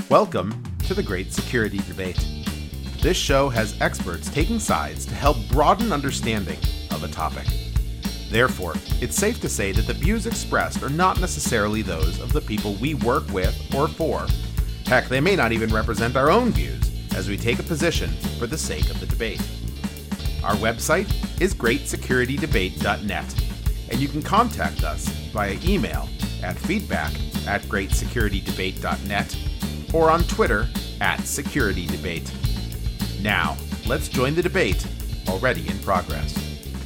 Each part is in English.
Welcome to the Great Security Debate. This show has experts taking sides to help broaden understanding of a topic. Therefore, it's safe to say that the views expressed are not necessarily those of the people we work with or for. Heck, they may not even represent our own views, as we take a position for the sake of the debate. Our website is greatsecuritydebate.net, and you can contact us via email at feedback@greatsecuritydebate.net or on Twitter @SecurityDebate. Now, let's join the debate already in progress.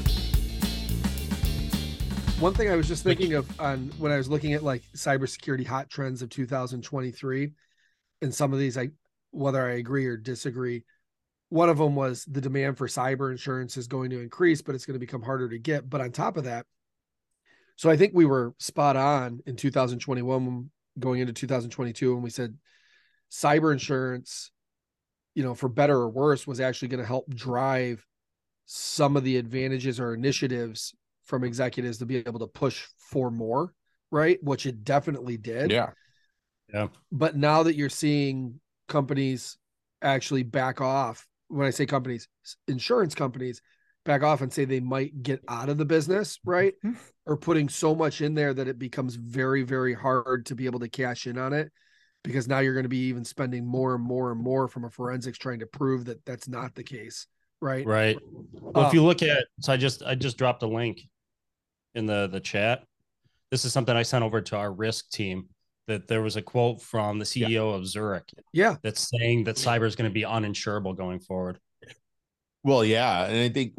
One thing I was just thinking of when I was looking at like cybersecurity hot trends of 2023, and some of these, whether I agree or disagree, one of them was the demand for cyber insurance is going to increase, but it's going to become harder to get. But on top of that, so I think we were spot on in 2021 going into 2022 when we said cyber insurance, for better or worse, was actually going to help drive some of the advantages or initiatives from executives to be able to push for more, right? Which it definitely did. Yeah. But now that you're seeing companies actually back off, when I say companies, insurance companies back off and say they might get out of the business, right? Or putting so much in there that it becomes very, very hard to be able to cash in on it, because now you're going to be even spending more and more and more from a forensics trying to prove that that's not the case, right? Right. Well, if you look at, so I just dropped a link in the chat. This is something I sent over to our risk team, that there was a quote from the CEO of Zurich. Yeah. That's saying that cyber is going to be uninsurable going forward. Well, yeah. And I think,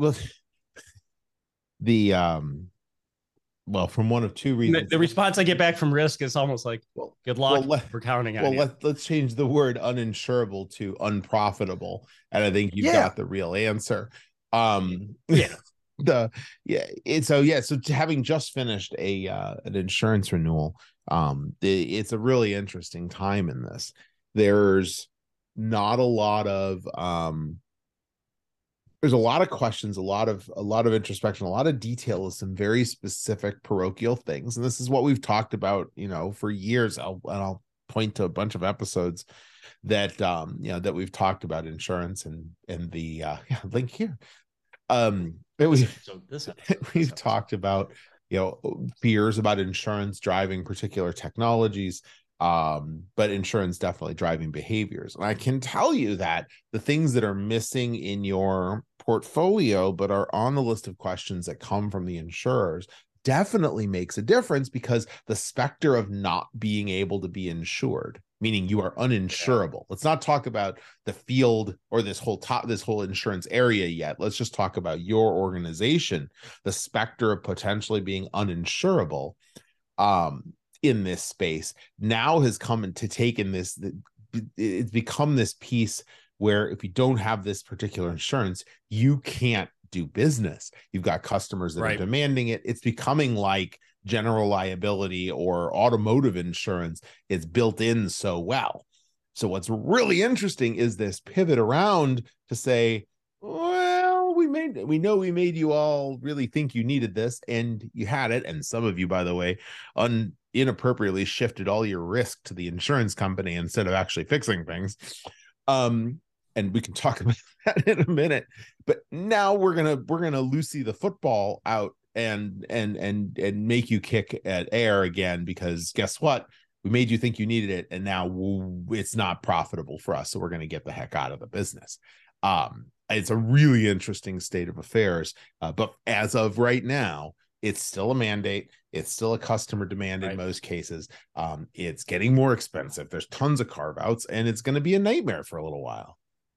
from one of two reasons. The response I get back from risk is almost like, good luck. We're counting on you. Let's change the word uninsurable to unprofitable. And I think you've got the real answer. So having just finished an insurance renewal, it's a really interesting time in this. There's not a lot of there's a lot of questions, a lot of introspection, a lot of detail of some very specific parochial things. And this is what we've talked about, for years. I'll point to a bunch of episodes that that we've talked about insurance and the link here. We've talked about fears about insurance driving particular technologies, but insurance definitely driving behaviors. And I can tell you that the things that are missing in your portfolio but are on the list of questions that come from the insurers definitely makes a difference, because the specter of not being able to be insured, meaning you are uninsurable. Let's not talk about the field or this whole insurance area yet. Let's just talk about your organization. The specter of potentially being uninsurable in this space now has come to take in this. It's become this piece where if you don't have this particular insurance, you can't do business. You've got customers that are demanding it. It's becoming like general liability or automotive insurance. It's built in so well. So what's really interesting is this pivot around to say, well, we know we made you all really think you needed this, and you had it. And some of you, by the way, inappropriately shifted all your risk to the insurance company instead of actually fixing things. And we can talk about that in a minute. But now we're gonna Lucy the football out and make you kick at air again, because guess what? We made you think you needed it, and now it's not profitable for us, so we're going to get the heck out of the business. It's a really interesting state of affairs, but as of right now, it's still a mandate. It's still a customer demand in most cases. It's getting more expensive. There's tons of carve-outs, and it's going to be a nightmare for a little while.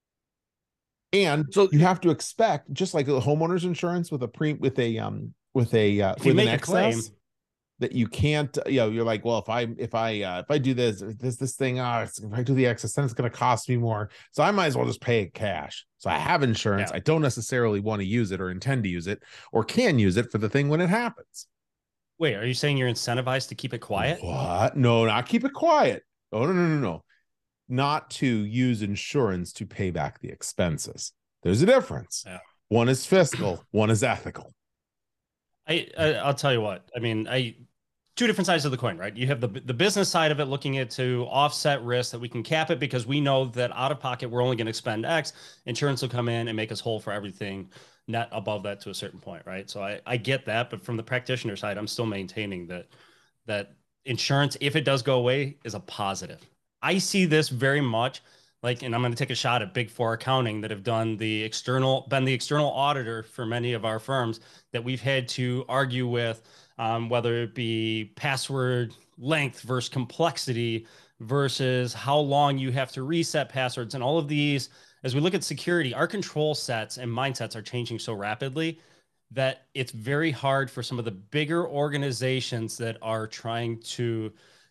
And so you have to expect, just like the homeowners insurance with an excess, that you can't, you're like, well, if I do this thing, if I do the excess, then it's going to cost me more. So I might as well just pay it cash. So I have insurance. I don't necessarily want to use it or intend to use it or can use it for the thing when it happens. Wait, are you saying you're incentivized to keep it quiet? What? No, not keep it quiet. Oh, no. Not to use insurance to pay back the expenses. There's a difference. Yeah. One is fiscal, one is ethical. I'll tell you what. I mean, two different sides of the coin, right? You have the business side of it, looking at to offset risk that we can cap it because we know that out of pocket we're only going to expend X. Insurance will come in and make us whole for everything net above that to a certain point, right? So I get that, but from the practitioner side, I'm still maintaining that insurance, if it does go away, is a positive. I see this very much like, and I'm going to take a shot at Big Four accounting that have been the external auditor for many of our firms that we've had to argue with, whether it be password length versus complexity versus how long you have to reset passwords and all of these. As we look at security, our control sets and mindsets are changing so rapidly that it's very hard for some of the bigger organizations that are trying to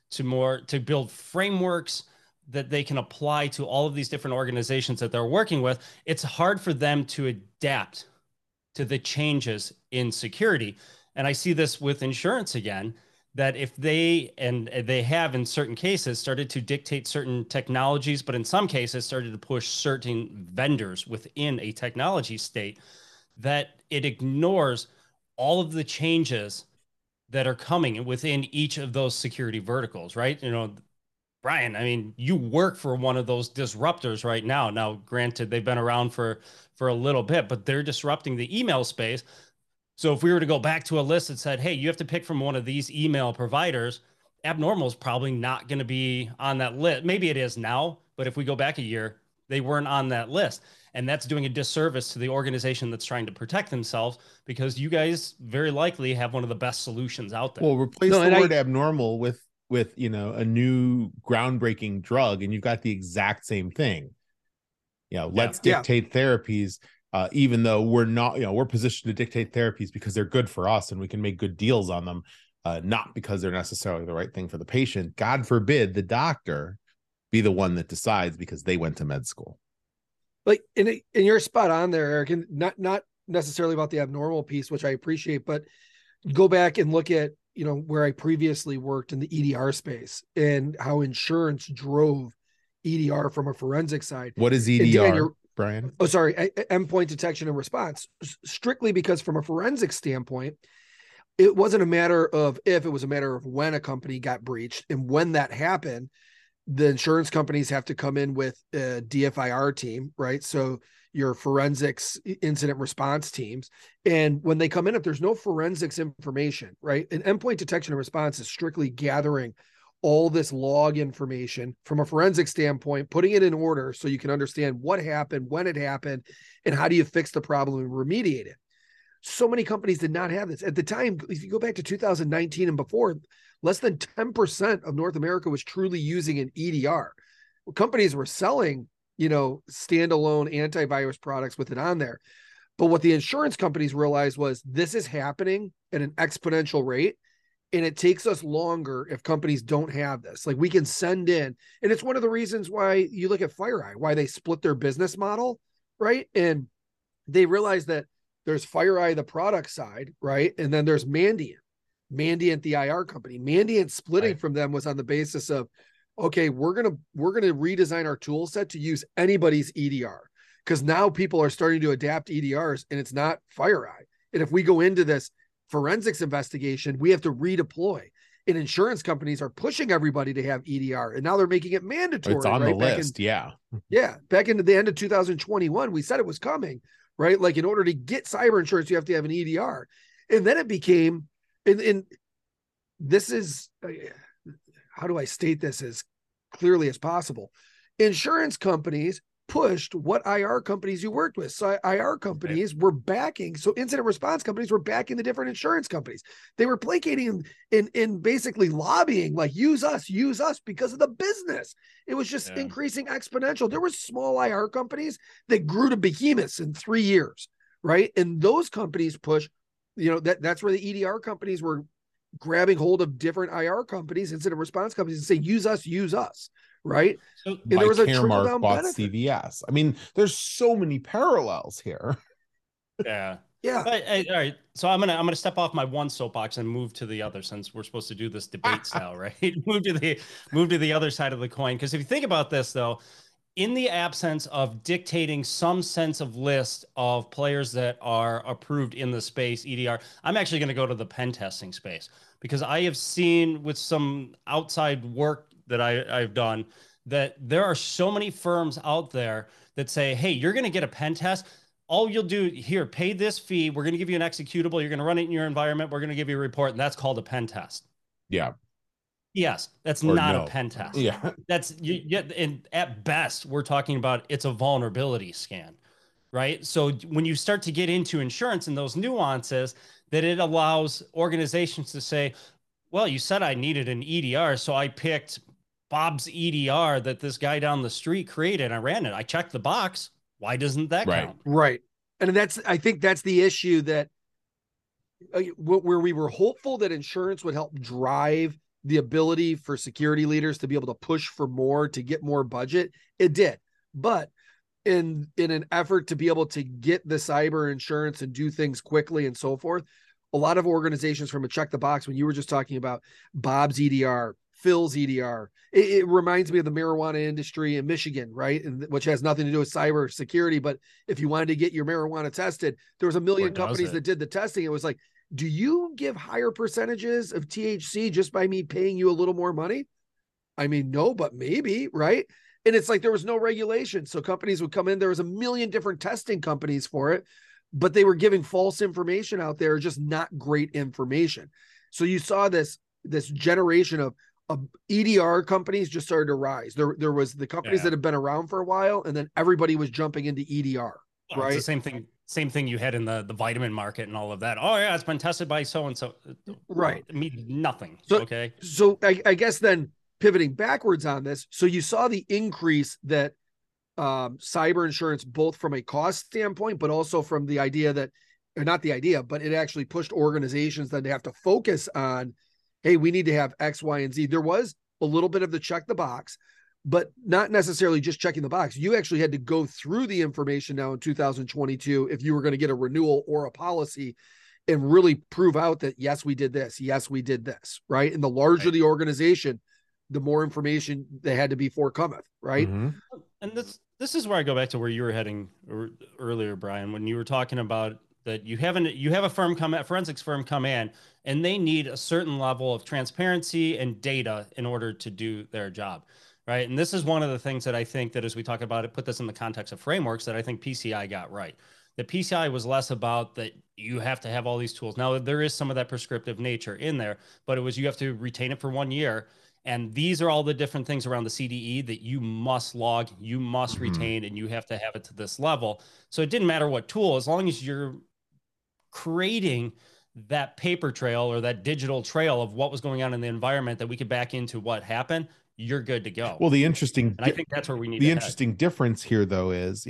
build frameworks that they can apply to all of these different organizations that they're working with. It's hard for them to adapt to the changes in security. And I see this with insurance again, that if they have in certain cases started to dictate certain technologies, but in some cases started to push certain vendors within a technology state, that it ignores all of the changes that are coming within each of those security verticals, right? Brian, I mean, you work for one of those disruptors right now. Now, granted, they've been around for a little bit, but they're disrupting the email space. So if we were to go back to a list that said, hey, you have to pick from one of these email providers, Abnormal is probably not going to be on that list. Maybe it is now, but if we go back a year, they weren't on that list. And that's doing a disservice to the organization that's trying to protect themselves because you guys very likely have one of the best solutions out there. Well, replace the word abnormal with a new groundbreaking drug, and you've got the exact same thing. Let's dictate therapies, even though we're not, we're positioned to dictate therapies because they're good for us and we can make good deals on them, not because they're necessarily the right thing for the patient. God forbid the doctor be the one that decides because they went to med school. Like, and you're spot on there, Eric, and not necessarily about the abnormal piece, which I appreciate, but go back and look at, where I previously worked in the EDR space and how insurance drove EDR from a forensic side. What is EDR, Brian? Oh, sorry. Endpoint detection and response. Strictly because from a forensic standpoint, it wasn't a matter of if, it was a matter of when a company got breached. And when that happened, the insurance companies have to come in with a DFIR team, right? So your forensics incident response teams. And when they come in, if there's no forensics information, right? An endpoint detection and response is strictly gathering all this log information from a forensic standpoint, putting it in order so you can understand what happened, when it happened, and how do you fix the problem and remediate it. So many companies did not have this. At the time, if you go back to 2019 and before, less than 10% of North America was truly using an EDR. Companies were selling, standalone antivirus products with it on there. But what the insurance companies realized was this is happening at an exponential rate. And it takes us longer if companies don't have this. Like, we can send in, and it's one of the reasons why you look at FireEye, why they split their business model, right? And they realize that there's FireEye, the product side, right? And then there's Mandiant, the IR company. Mandiant splitting from them was on the basis of, okay, we're gonna redesign our tool set to use anybody's EDR, because now people are starting to adapt EDRs, and it's not FireEye. And if we go into this forensics investigation, we have to redeploy. And insurance companies are pushing everybody to have EDR, and now they're making it mandatory. It's on the list, yeah. Back into the end of 2021, we said it was coming, right? Like, in order to get cyber insurance, you have to have an EDR, and then it became, and this is, how do I state this as clearly as possible? Insurance companies pushed what IR companies you worked with. So IR companies were backing. So incident response companies were backing the different insurance companies. They were placating in basically lobbying, like, use us because of the business. It was just increasing exponential. There were small IR companies that grew to behemoths in 3 years, right? And those companies push, that's where the EDR companies were grabbing hold of different IR companies, incident response companies, and say, use us. Right. So, and there was a Caremark bought CVS. I mean, there's so many parallels here. Yeah. Yeah. All right. So I'm gonna step off my one soapbox and move to the other, since we're supposed to do this debate style, right? move to the other side of the coin. Because if you think about this, though, in the absence of dictating some sense of list of players that are approved in the space, EDR, I'm actually going to go to the pen testing space, because I have seen with some outside work that I've done that there are so many firms out there that say, hey, you're going to get a pen test. All you'll do here, pay this fee. We're going to give you an executable. You're going to run it in your environment. We're going to give you a report. And that's called a pen test. Yeah. Yes, that's Or not no. a pen test. Yeah. That's you. And at best, we're talking about it's a vulnerability scan, right? So when you start to get into insurance and those nuances, that it allows organizations to say, well, you said I needed an EDR, so I picked Bob's EDR that this guy down the street created. I ran it. I checked the box. Why doesn't that Right. count? Right. And I think that's the issue that where we were hopeful that insurance would help drive the ability for security leaders to be able to push for more, to get more budget. It did. But in an effort to be able to get the cyber insurance and do things quickly and so forth, a lot of organizations from a check the box, when you were just talking about Bob's EDR, Phil's EDR, it reminds me of the marijuana industry in Michigan, right? And which has nothing to do with cyber security. But if you wanted to get your marijuana tested, there was a million companies that did the testing. It was like, do you give higher percentages of THC just by me paying you a little more money? I mean, no, but maybe, right? And it's like there was no regulation. So companies would come in. There was a million different testing companies for it, but they were giving false information out there, just not great information. So you saw this generation of EDR companies just started to rise. There was the companies that have been around for a while, and then everybody was jumping into EDR, right? It's the same thing you had in the vitamin market and all of that. Oh yeah, it's been tested by so-and-so. Right. It means nothing. So, okay. So I guess then pivoting backwards on this. So you saw the increase that cyber insurance, both from a cost standpoint, but also from the idea that, or not the idea, but it actually pushed organizations then to have to focus on, hey, we need to have X, Y, and Z. There was a little bit of the check the box, but not necessarily just checking the box. You actually had to go through the information now in 2022 if you were going to get a renewal or a policy and really prove out that, yes, we did this. Yes, we did this, right? And the larger the organization, the more information they had to be forthcometh, right? Mm-hmm. And this is where I go back to where you were heading earlier, Brian, when you were talking about that you have a forensics firm come in, and they need a certain level of transparency and data in order to do their job, right? And this is one of the things that I think that as we talk about it, put this in the context of frameworks, that I think PCI got right. The PCI was less about that you have to have all these tools. Now, there is some of that prescriptive nature in there, but it was you have to retain it for 1 year. And these are all the different things around the CDE that you must log, you must retain, and you have to have it to this level. So it didn't matter what tool, as long as you're creating that paper trail or that digital trail of what was going on in the environment that we could back into what happened, you're good to go. Well, and I think that's where we need the interesting difference here, though, is,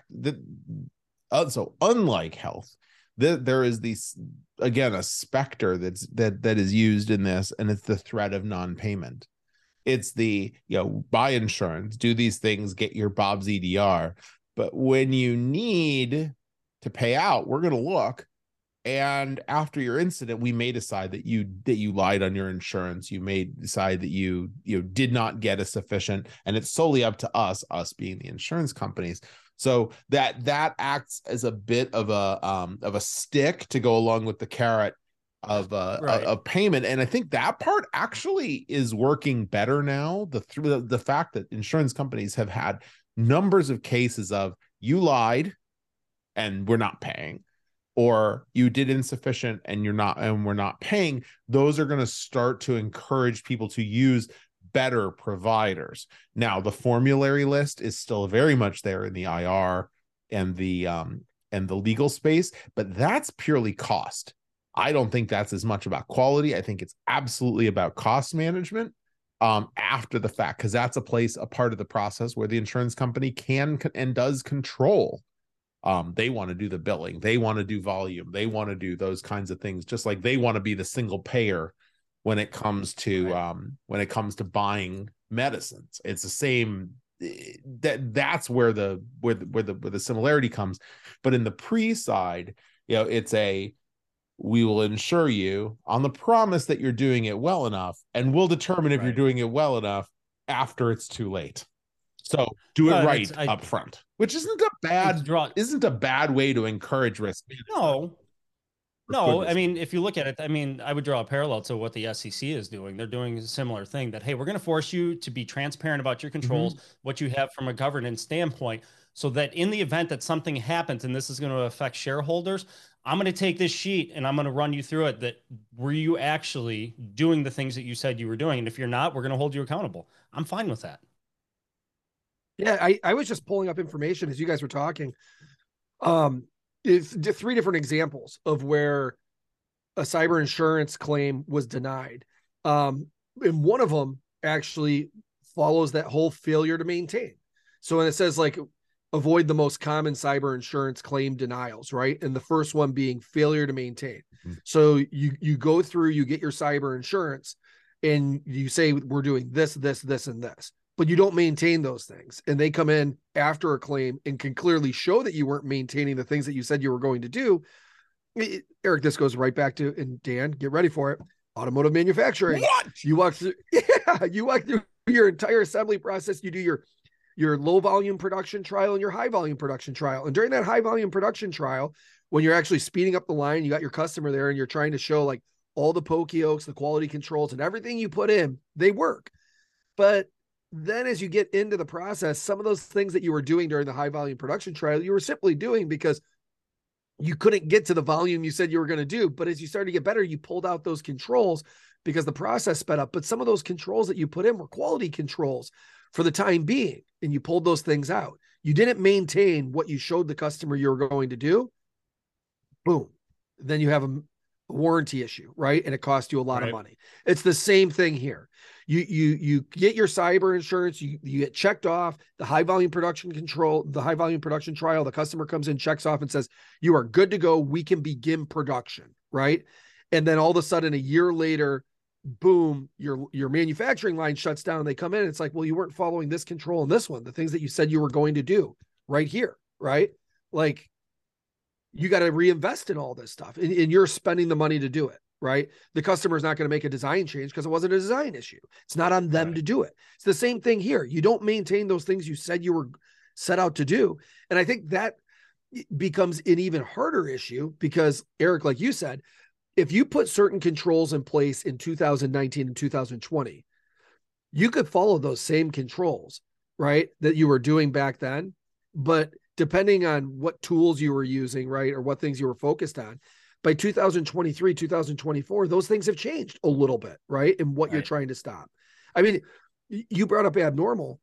so unlike health, there is again a specter that is used in this, and it's the threat of non-payment. It's buy insurance, do these things, get your Bob's EDR, but when you need to pay out, we're going to look. And after your incident, we may decide that you lied on your insurance. You may decide that you did not get a sufficient, and it's solely up to us being the insurance companies. So that acts as a bit of a stick to go along with the carrot of payment. And I think that part actually is working better now. The fact that insurance companies have had numbers of cases of you lied and we're not paying, or you did insufficient and we're not paying, those are going to start to encourage people to use better providers. Now, the formulary list is still very much there in the IR and the legal space, but that's purely cost. I don't think that's as much about quality. I think it's absolutely about cost management after the fact, because that's a part of the process where the insurance company can and does control. They want to do the billing, they want to do volume, they want to do those kinds of things, just like they want to be the single payer when it comes to buying medicines. It's the same. That's where the similarity comes. But in the pre-side, it's we will insure you on the promise that you're doing it well enough, and we'll determine if you're doing it well enough after it's too late. So do it right up front, which isn't a bad way to encourage risk management. No, No, I mean, if you look at it, I mean, I would draw a parallel to what the SEC is doing. They're doing a similar thing that, hey, we're going to force you to be transparent about your controls, what you have from a governance standpoint, so that in the event that something happens and this is going to affect shareholders, I'm going to take this sheet and I'm going to run you through it. That were you actually doing the things that you said you were doing? And if you're not, we're going to hold you accountable. I'm fine with that. Yeah, I was just pulling up information as you guys were talking. It's 3 different examples of where a cyber insurance claim was denied. And one of them actually follows that whole failure to maintain. So when it says like avoid the most common cyber insurance claim denials, right? And the first one being failure to maintain. So you go through, you get your cyber insurance and you say, we're doing this, this, this, and this, but you don't maintain those things. And they come in after a claim and can clearly show that you weren't maintaining the things that you said you were going to do. Eric, this goes right back to, and Dan, get ready for it. Automotive manufacturing. What? You walk through, you walk through your entire assembly process. You do your low volume production trial and your high volume production trial. And during that high volume production trial, when you're actually speeding up the line, you got your customer there and you're trying to show like all the pokey-okes, the quality controls, and everything you put in, they work. But then as you get into the process, some of those things that you were doing during the high volume production trial, you were simply doing because you couldn't get to the volume you said you were going to do. But as you started to get better, you pulled out those controls because the process sped up. But some of those controls that you put in were quality controls for the time being, and you pulled those things out. You didn't maintain what you showed the customer you were going to do. Boom. Then you have a warranty issue, right? And it costs you a lot of money. It's the same thing here. You get your cyber insurance, you get checked off, the high volume production control, the high volume production trial, the customer comes in, checks off and says, you are good to go. We can begin production, right? And then all of a sudden a year later, boom, your manufacturing line shuts down. They come in and it's like, well, you weren't following this control and this one, the things that you said you were going to do right here, right? Like you got to reinvest in all this stuff and you're spending the money to do it. Right? The customer is not going to make a design change because it wasn't a design issue. It's not on them to do it. It's the same thing here. You don't maintain those things you said you were set out to do. And I think that becomes an even harder issue because, Eric, like you said, if you put certain controls in place in 2019 and 2020, you could follow those same controls, right, that you were doing back then. But depending on what tools you were using, right, or what things you were focused on, by 2023, 2024, those things have changed a little bit, right? And what you're trying to stop. I mean, you brought up abnormal.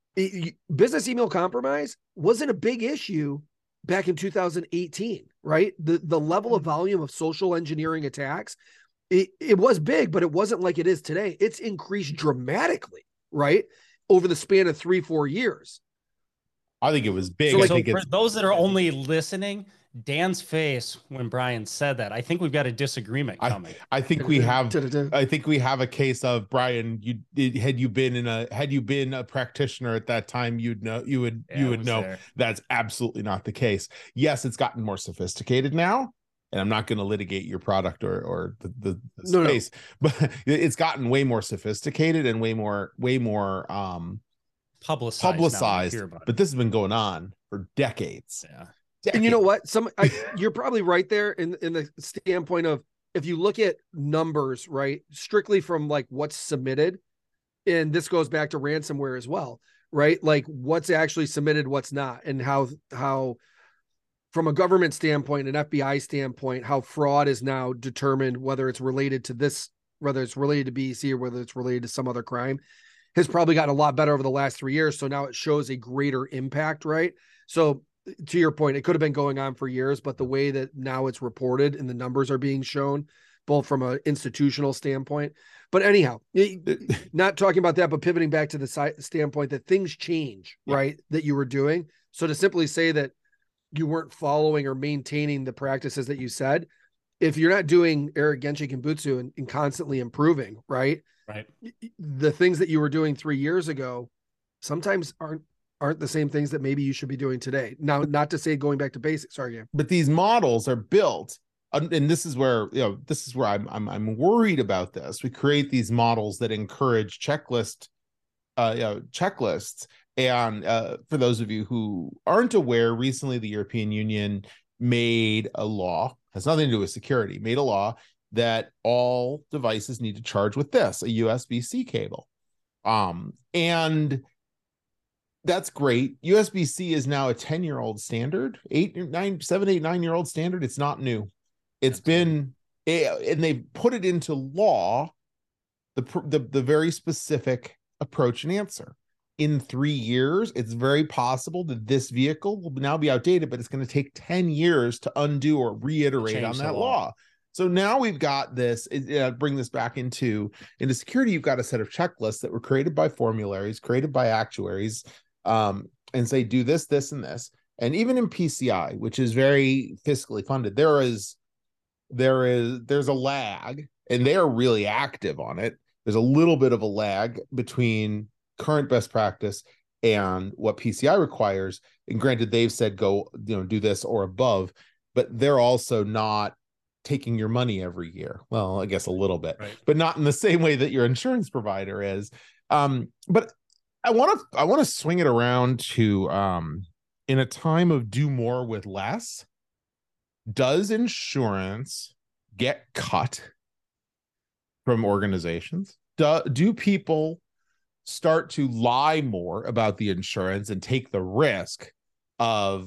Business email compromise wasn't a big issue back in 2018, right? The level of volume of social engineering attacks, it was big, but it wasn't like it is today. It's increased dramatically, right? Over the span of 3-4 years. I think it was big. So for those that are only listening, Dan's face when Brian said that, I think we've got a disagreement coming. I think we have a case of, Brian, had you been a practitioner at that time, you would know there. That's absolutely not the case. Yes, it's gotten more sophisticated now, and I'm not going to litigate your product or the space, but it's gotten way more sophisticated and way more publicized. But this has been going on for decades. Yeah. And you know what? You're probably right there in the standpoint of, if you look at numbers, right, strictly from like what's submitted, and this goes back to ransomware as well, right? Like what's actually submitted, what's not, and how from a government standpoint, an FBI standpoint, how fraud is now determined, whether it's related to this, whether it's related to BEC or whether it's related to some other crime, has probably gotten a lot better over the last 3 years. So now it shows a greater impact, right? So to your point, it could have been going on for years, but the way that now it's reported and the numbers are being shown, both from an institutional standpoint. But anyhow, not talking about that, but pivoting back to the standpoint that things change, right, that you were doing. So to simply say that you weren't following or maintaining the practices that you said, if you're not doing Eric Genchi Kimbutsu and constantly improving, right, the things that you were doing 3 years ago sometimes aren't the same things that maybe you should be doing today. Now, not to say going back to basics, but these models are built, and this is where I'm worried about this. We create these models that encourage checklists. And for those of you who aren't aware, recently the European Union made a law has nothing to do with security, made a law that all devices need to charge with this, a USB-C cable. And that's great. USB-C is now a 10-year-old standard, 9-year-old standard. It's not new. It's been, and they put it into law, the very specific approach and answer. In 3 years, it's very possible that this vehicle will now be outdated, but it's going to take 10 years to undo or reiterate on that law. So now we've got this, bring this back into security. You've got a set of checklists that were created by formularies, created by actuaries, and say, do this, this, and this. And even in PCI, which is very fiscally funded, there's a lag, and they are really active on it. There's a little bit of a lag between current best practice and what PCI requires. And granted, they've said go, do this or above, but they're also not taking your money every year. Well, I guess a little bit, right, but not in the same way that your insurance provider is. But I want to swing it around to in a time of do more with less, does insurance get cut from organizations? Do people start to lie more about the insurance and take the risk of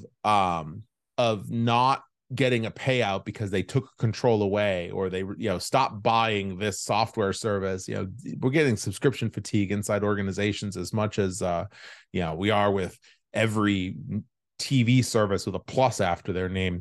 not getting a payout because they took control away, or they stopped buying this software service? We're getting subscription fatigue inside organizations as much as we are with every TV service with a plus after their name.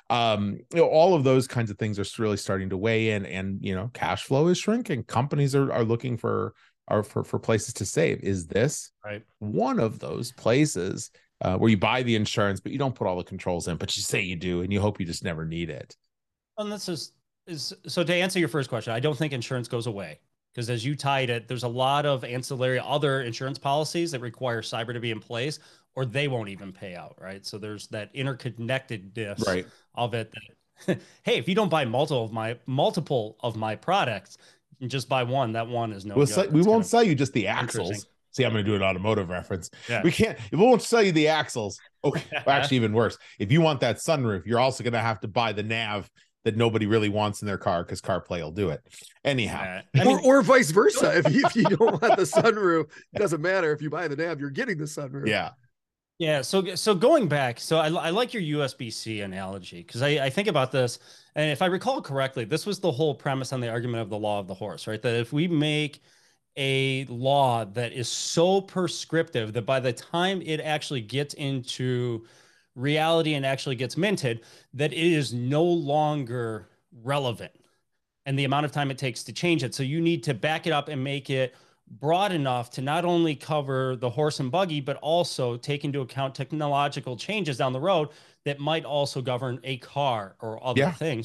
All of those kinds of things are really starting to weigh in, and cash flow is shrinking. Companies are looking for places to save. Is this one of those places where you buy the insurance, but you don't put all the controls in, but you say you do, and you hope you just never need it? And this is so to answer your first question, I don't think insurance goes away, because as you tied it, there's a lot of ancillary other insurance policies that require cyber to be in place, or they won't even pay out, right? So there's that interconnectedness of it that, hey, if you don't buy multiple of my products, you just buy one, that one is no good. We won't sell you just the axles. See, I'm going to do an automotive reference. Yeah. We won't sell you the axles. Okay, well, actually, even worse. If you want that sunroof, you're also going to have to buy the nav that nobody really wants in their car, because CarPlay will do it. Anyhow. Or vice versa. If you don't want the sunroof, it doesn't matter. If you buy the nav, you're getting the sunroof. Yeah. Yeah. So going back, so I like your USB-C analogy, because I think about this, and if I recall correctly, this was the whole premise on the argument of the law of the horse, right? That if we make a law that is so prescriptive that by the time it actually gets into reality and actually gets minted, that it is no longer relevant, and the amount of time it takes to change it. So you need to back it up and make it broad enough to not only cover the horse and buggy, but also take into account technological changes down the road that might also govern a car or other things.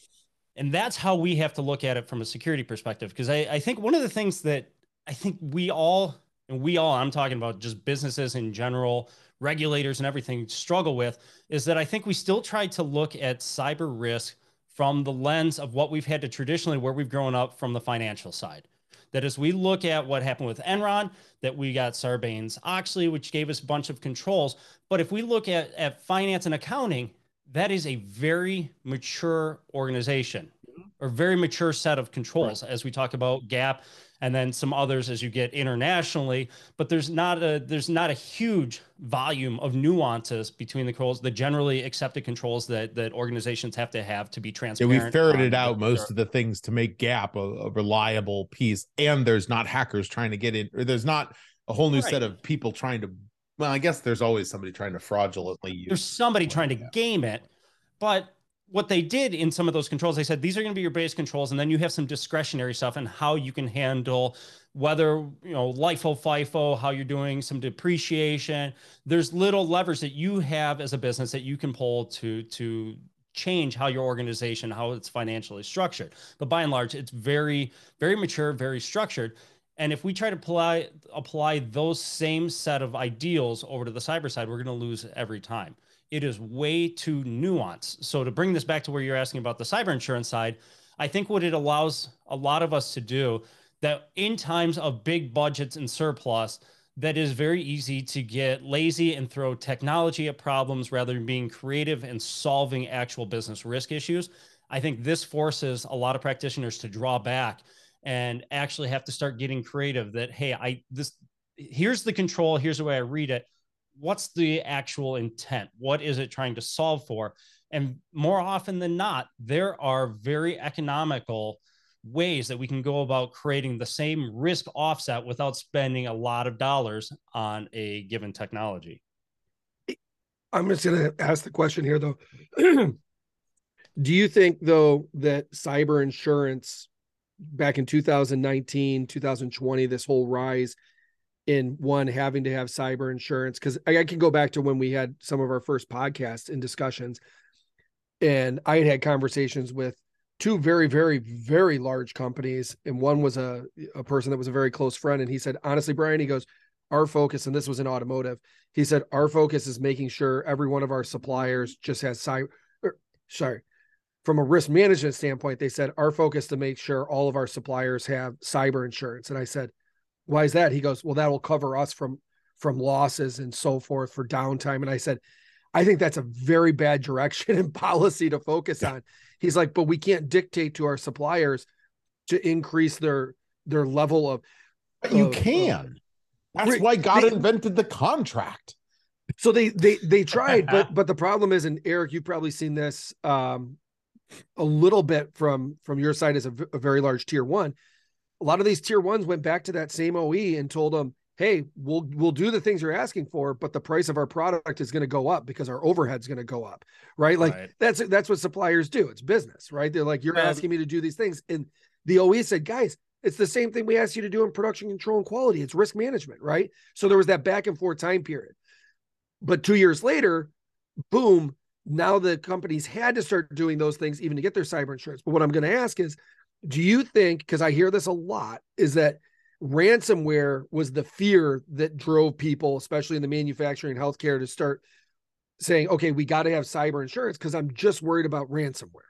And that's how we have to look at it from a security perspective. Because I think one of the things that I think we all, I'm talking about just businesses in general, regulators and everything, struggle with, is that I think we still try to look at cyber risk from the lens of what we've had to traditionally, where we've grown up, from the financial side. That as we look at what happened with Enron, that we got Sarbanes-Oxley, which gave us a bunch of controls. But if we look at finance and accounting, that is a very mature organization, or very mature set of controls, as we talk about GAAP, and then some others as you get internationally. But there's not a huge volume of nuances between the controls, the generally accepted controls that organizations have to be transparent. Yeah, we ferreted out most of the things to make GAAP a reliable piece, and there's not hackers trying to get in, or there's not a whole new set of people trying to. Well, I guess there's always somebody trying to fraudulently use. There's somebody trying to game it, but what they did in some of those controls, they said, these are going to be your base controls. And then you have some discretionary stuff and how you can handle whether, LIFO, FIFO, how you're doing some depreciation. There's little levers that you have as a business that you can pull to change how your organization, how it's financially structured. But by and large, it's very, very mature, very structured. And if we try to apply those same set of ideals over to the cyber side, we're going to lose every time. It is way too nuanced. So to bring this back to where you're asking about the cyber insurance side, I think what it allows a lot of us to do, that in times of big budgets and surplus, that is very easy to get lazy and throw technology at problems rather than being creative and solving actual business risk issues. I think this forces a lot of practitioners to draw back and actually have to start getting creative that, hey, here's the control, here's the way I read it. What's the actual intent? What is it trying to solve for? And more often than not, there are very economical ways that we can go about creating the same risk offset without spending a lot of dollars on a given technology. I'm just going to ask the question here, though. Do you think, though, that cyber insurance back in 2019, 2020, this whole rise in one having to have cyber insurance, because I can go back to when we had some of our first podcasts and discussions, and I had conversations with two very, very, very large companies, and one was a person that was a very close friend, and he said, honestly, Brian, he goes, our focus, and this was in automotive, he said, our focus is making sure every one of our suppliers just has from a risk management standpoint, they said, our focus to make sure all of our suppliers have cyber insurance. And I said, why is that? He goes, well, that will cover us from losses and so forth for downtime. And I said, I think that's a very bad direction and policy to focus on. He's like, but we can't dictate to our suppliers to increase their level of. But you can. That's why God invented the contract. So they tried, but the problem is, and Eric, you've probably seen this a little bit from your side as a very large tier one. A lot of these tier ones went back to that same OE and told them, hey, we'll do the things you're asking for, but the price of our product is going to go up because our overhead's going to go up. Right. Like that's what suppliers do. It's business, right? They're like, you're asking me to do these things. And the OE said, guys, it's the same thing we asked you to do in production control and quality. It's risk management. Right. So there was that back and forth time period, but 2 years later, boom, now the companies had to start doing those things even to get their cyber insurance. But what I'm going to ask is, do you think, because I hear this a lot, is that ransomware was the fear that drove people, especially in the manufacturing and healthcare, to start saying, okay, we got to have cyber insurance because I'm just worried about ransomware?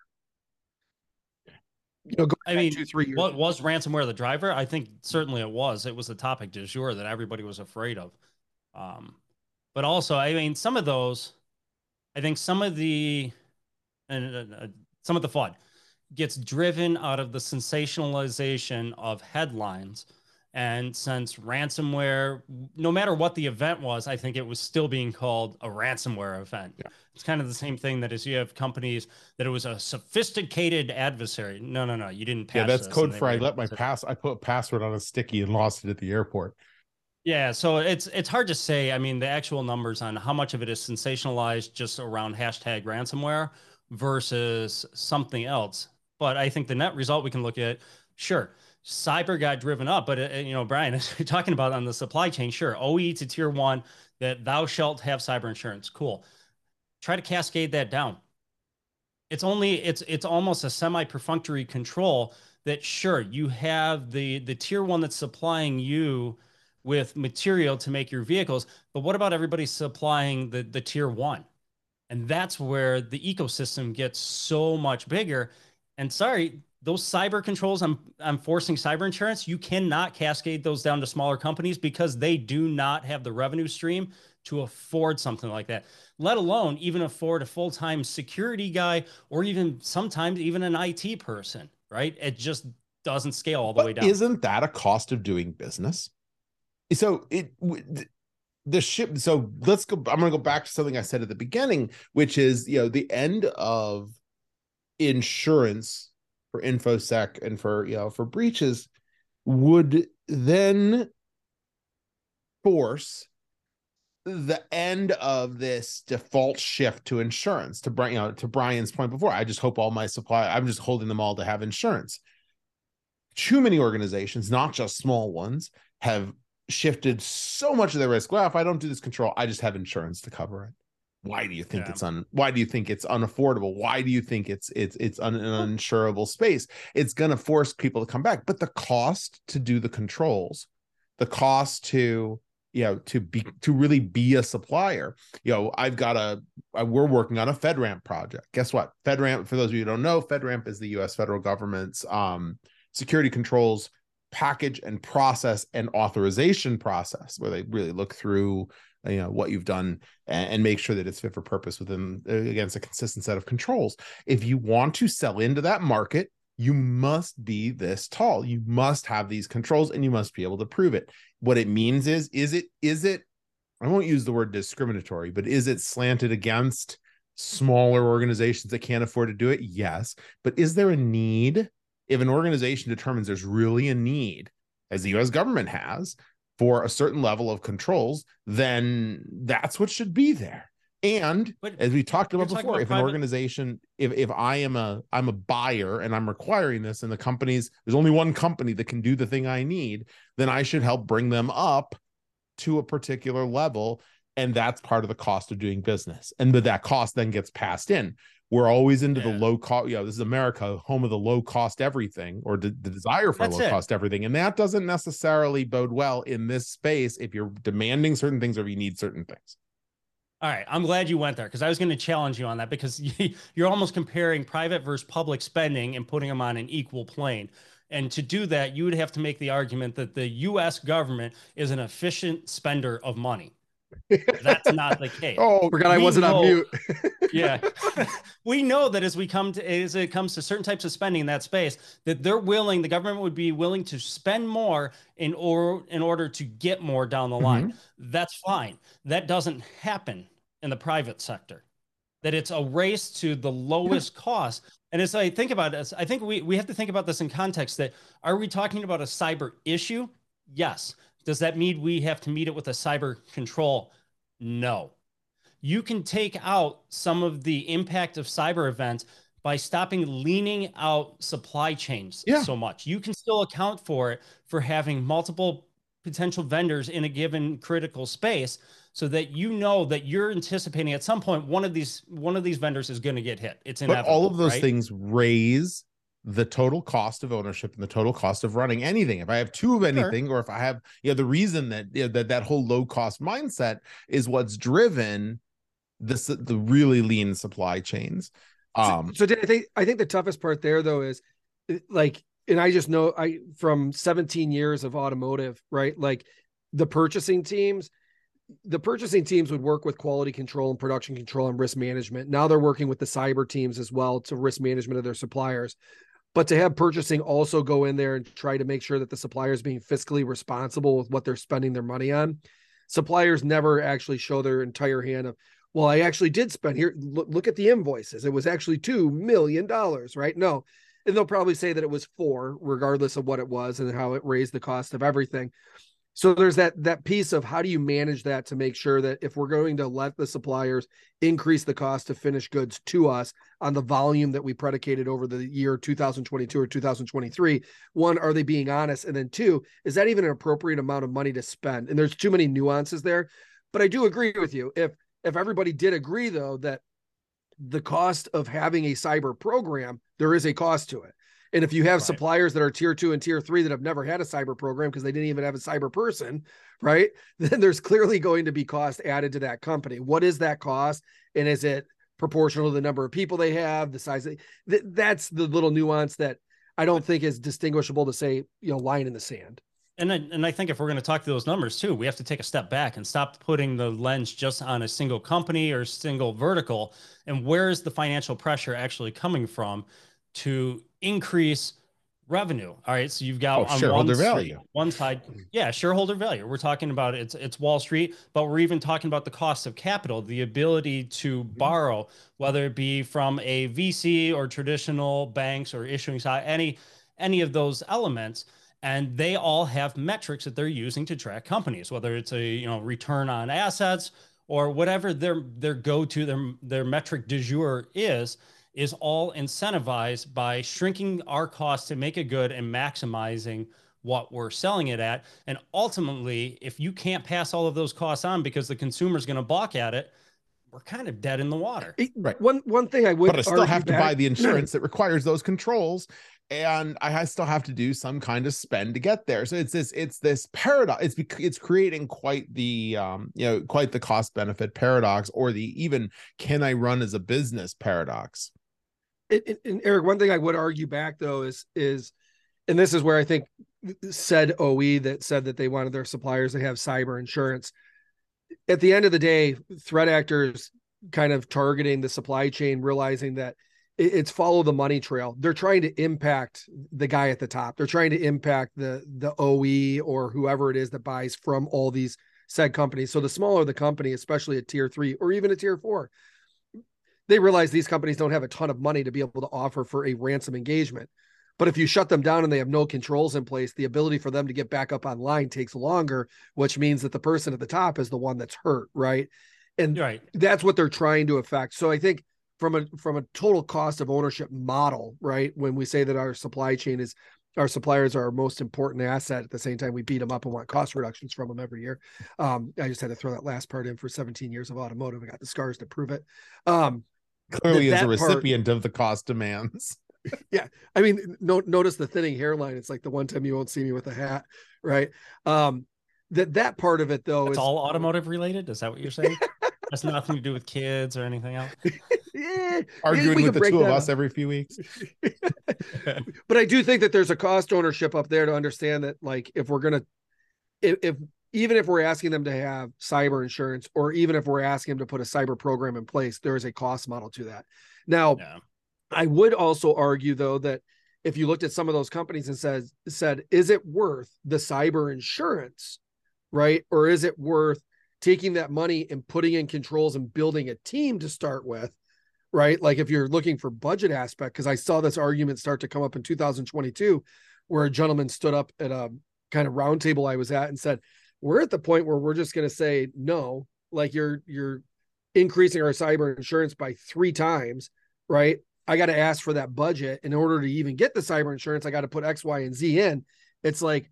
I mean, 2-3 years. What was ransomware the driver? I think certainly it was. It was the topic du jour that everybody was afraid of. But also, I mean, some of those, I think some of the FUD gets driven out of the sensationalization of headlines. And since ransomware, no matter what the event was, I think it was still being called a ransomware event. Yeah. It's kind of the same thing that as you have companies that it was a sophisticated adversary. No, you didn't patch. Yeah, that's code for I put a password on a sticky and lost it at the airport. Yeah, so it's hard to say. I mean, the actual numbers on how much of it is sensationalized just around hashtag ransomware versus something else. But I think the net result we can look at, sure, cyber got driven up, but Brian, as you're talking about on the supply chain, sure, OE to tier one, that thou shalt have cyber insurance. Cool. Try to cascade that down. It's almost a semi-perfunctory control that, sure, you have the tier one that's supplying you with material to make your vehicles, but what about everybody supplying the tier one? And that's where the ecosystem gets so much bigger. And sorry, those cyber controls, I'm forcing cyber insurance. You cannot cascade those down to smaller companies because they do not have the revenue stream to afford something like that, let alone even afford a full-time security guy or even sometimes even an IT person, right? It just doesn't scale all the way down. Isn't that a cost of doing business? So let's go. I'm going to go back to something I said at the beginning, which is, the end of insurance for InfoSec and for breaches would then force the end of this default shift to insurance. To Brian's point before, I just hope all my I'm just holding them all to have insurance. Too many organizations, not just small ones, have shifted so much of their risk. Well, if I don't do this control, I just have insurance to cover it. Why do you think why do you think it's unaffordable? Why do you think it's an uninsurable space? It's going to force people to come back. But the cost to do the controls, the cost to really be a supplier. We're working on a FedRAMP project. Guess what? FedRAMP, for those of you who don't know, FedRAMP is the US federal government's security controls package and process and authorization process, where they really look through what you've done and make sure that it's fit for purpose within against a consistent set of controls. If you want to sell into that market, you must be this tall. You must have these controls, and you must be able to prove it. What it means is it, I won't use the word discriminatory, but is it slanted against smaller organizations that can't afford to do it? Yes. But is there a need? If an organization determines there's really a need, as the US government has, for a certain level of controls, then that's what should be there. And as we talked about before, if an organization, if I'm a buyer and I'm requiring this, and there's only one company that can do the thing I need, then I should help bring them up to a particular level. And that's part of the cost of doing business. And that cost then gets passed in. We're always into the low cost. This is America, home of the low cost everything, or the desire for low cost everything. And that doesn't necessarily bode well in this space if you're demanding certain things or if you need certain things. All right. I'm glad you went there, because I was going to challenge you on that, because you're almost comparing private versus public spending and putting them on an equal plane. And to do that, you would have to make the argument that the U.S. government is an efficient spender of money. That's not the case. Oh, forgot I wasn't on mute. Yeah. We know that as it comes to certain types of spending in that space, that the government would be willing to spend more in order to get more down the line. That's fine. That doesn't happen in the private sector. That it's a race to the lowest cost. And as I think about it, I think we have to think about this in context that, are we talking about a cyber issue? Yes. Does that mean we have to meet it with a cyber control? No. You can take out some of the impact of cyber events by stopping leaning out supply chains so much. You can still account for it for having multiple potential vendors in a given critical space, so that you know that you're anticipating at some point one of these vendors is going to get hit. It's inevitable. But all of those things raise the total cost of ownership and the total cost of running anything. If I have two of anything, or if I have, the reason that that whole low cost mindset is what's driven the really lean supply chains. So I think the toughest part there though is like, and I just know from 17 years of automotive, right? Like the purchasing teams would work with quality control and production control and risk management. Now they're working with the cyber teams as well to risk management of their suppliers. But to have purchasing also go in there and try to make sure that the supplier is being fiscally responsible with what they're spending their money on. Suppliers never actually show their entire hand of, well, I actually did spend here. Look at the invoices. It was actually $2 million, right? No. And they'll probably say that it was 4, regardless of what it was and how it raised the cost of everything. So there's that piece of how do you manage that to make sure that if we're going to let the suppliers increase the cost of finished goods to us on the volume that we predicated over the year 2022 or 2023, one, are they being honest? And then two, is that even an appropriate amount of money to spend? And there's too many nuances there, but I do agree with you. If everybody did agree though, that the cost of having a cyber program, there is a cost to it. And if you have suppliers that are tier 2 and tier 3 that have never had a cyber program because they didn't even have a cyber person, right? Then there's clearly going to be cost added to that company. What is that cost? And is it proportional to the number of people they have, the size? That's the little nuance that I don't think is distinguishable to say, line in the sand. And I think if we're going to talk to those numbers too, we have to take a step back and stop putting the lens just on a single company or single vertical. And where is the financial pressure actually coming from to increase revenue? All right. So you've got on shareholder value. One side. Yeah. Shareholder value. We're talking about it's Wall Street, but we're even talking about the cost of capital, the ability to borrow, whether it be from a VC or traditional banks or issuing side, any of those elements. And they all have metrics that they're using to track companies, whether it's a return on assets or whatever their go-to, their metric du jour is all incentivized by shrinking our costs to make it good and maximizing what we're selling it at. And ultimately, if you can't pass all of those costs on because the consumer's going to balk at it, we're kind of dead in the water. Right. One thing I would, but I still have to buy the insurance that requires those controls, and I still have to do some kind of spend to get there. So it's this paradox. It's creating quite the quite the cost benefit paradox, or the even can I run as a business paradox. And Eric, one thing I would argue back though is, and this is where I think said OE that said that they wanted their suppliers to have cyber insurance. At the end of the day, threat actors kind of targeting the supply chain, realizing that it's follow the money trail. They're trying to impact the guy at the top. They're trying to impact the OE or whoever it is that buys from all these said companies. So the smaller the company, especially a tier 3 or even a tier 4, they realize these companies don't have a ton of money to be able to offer for a ransom engagement. But if you shut them down and they have no controls in place, the ability for them to get back up online takes longer, which means that the person at the top is the one that's hurt, right? And that's what they're trying to affect. So I think from a total cost of ownership model, right, when we say that our supply chain is, our suppliers are our most important asset, at the same time we beat them up and want cost reductions from them every year. I just had to throw that last part in. For 17 years of automotive, I got the scars to prove it. Clearly, as a recipient of the cost demands. Yeah, I mean, notice the thinning hairline. It's like the one time you won't see me with a hat, right? That part of it, though, it's is all automotive related. Is that what you're saying? Has nothing to do with kids or anything else. Yeah, arguing with the two of us every few weeks. But I do think that there's a cost ownership up there to understand that, like, if we're gonna, even if we're asking them to have cyber insurance, or even if we're asking them to put a cyber program in place, there is a cost model to that. Now, I would also argue, though, that if you looked at some of those companies and said, is it worth the cyber insurance, right? Or is it worth taking that money and putting in controls and building a team to start with, right? Like if you're looking for budget aspect, because I saw this argument start to come up in 2022, where a gentleman stood up at a kind of roundtable I was at and said, we're at the point where we're just going to say, no, like you're increasing our cyber insurance by 3 times, right? I got to ask for that budget in order to even get the cyber insurance. I got to put X, Y, and Z in. It's like,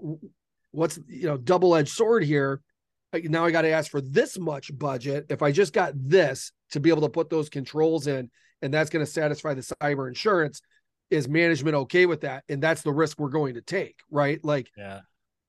what's, double-edged sword here. Now I got to ask for this much budget. If I just got this to be able to put those controls in, and that's going to satisfy the cyber insurance, is management okay with that? And that's the risk we're going to take, right? Like, yeah.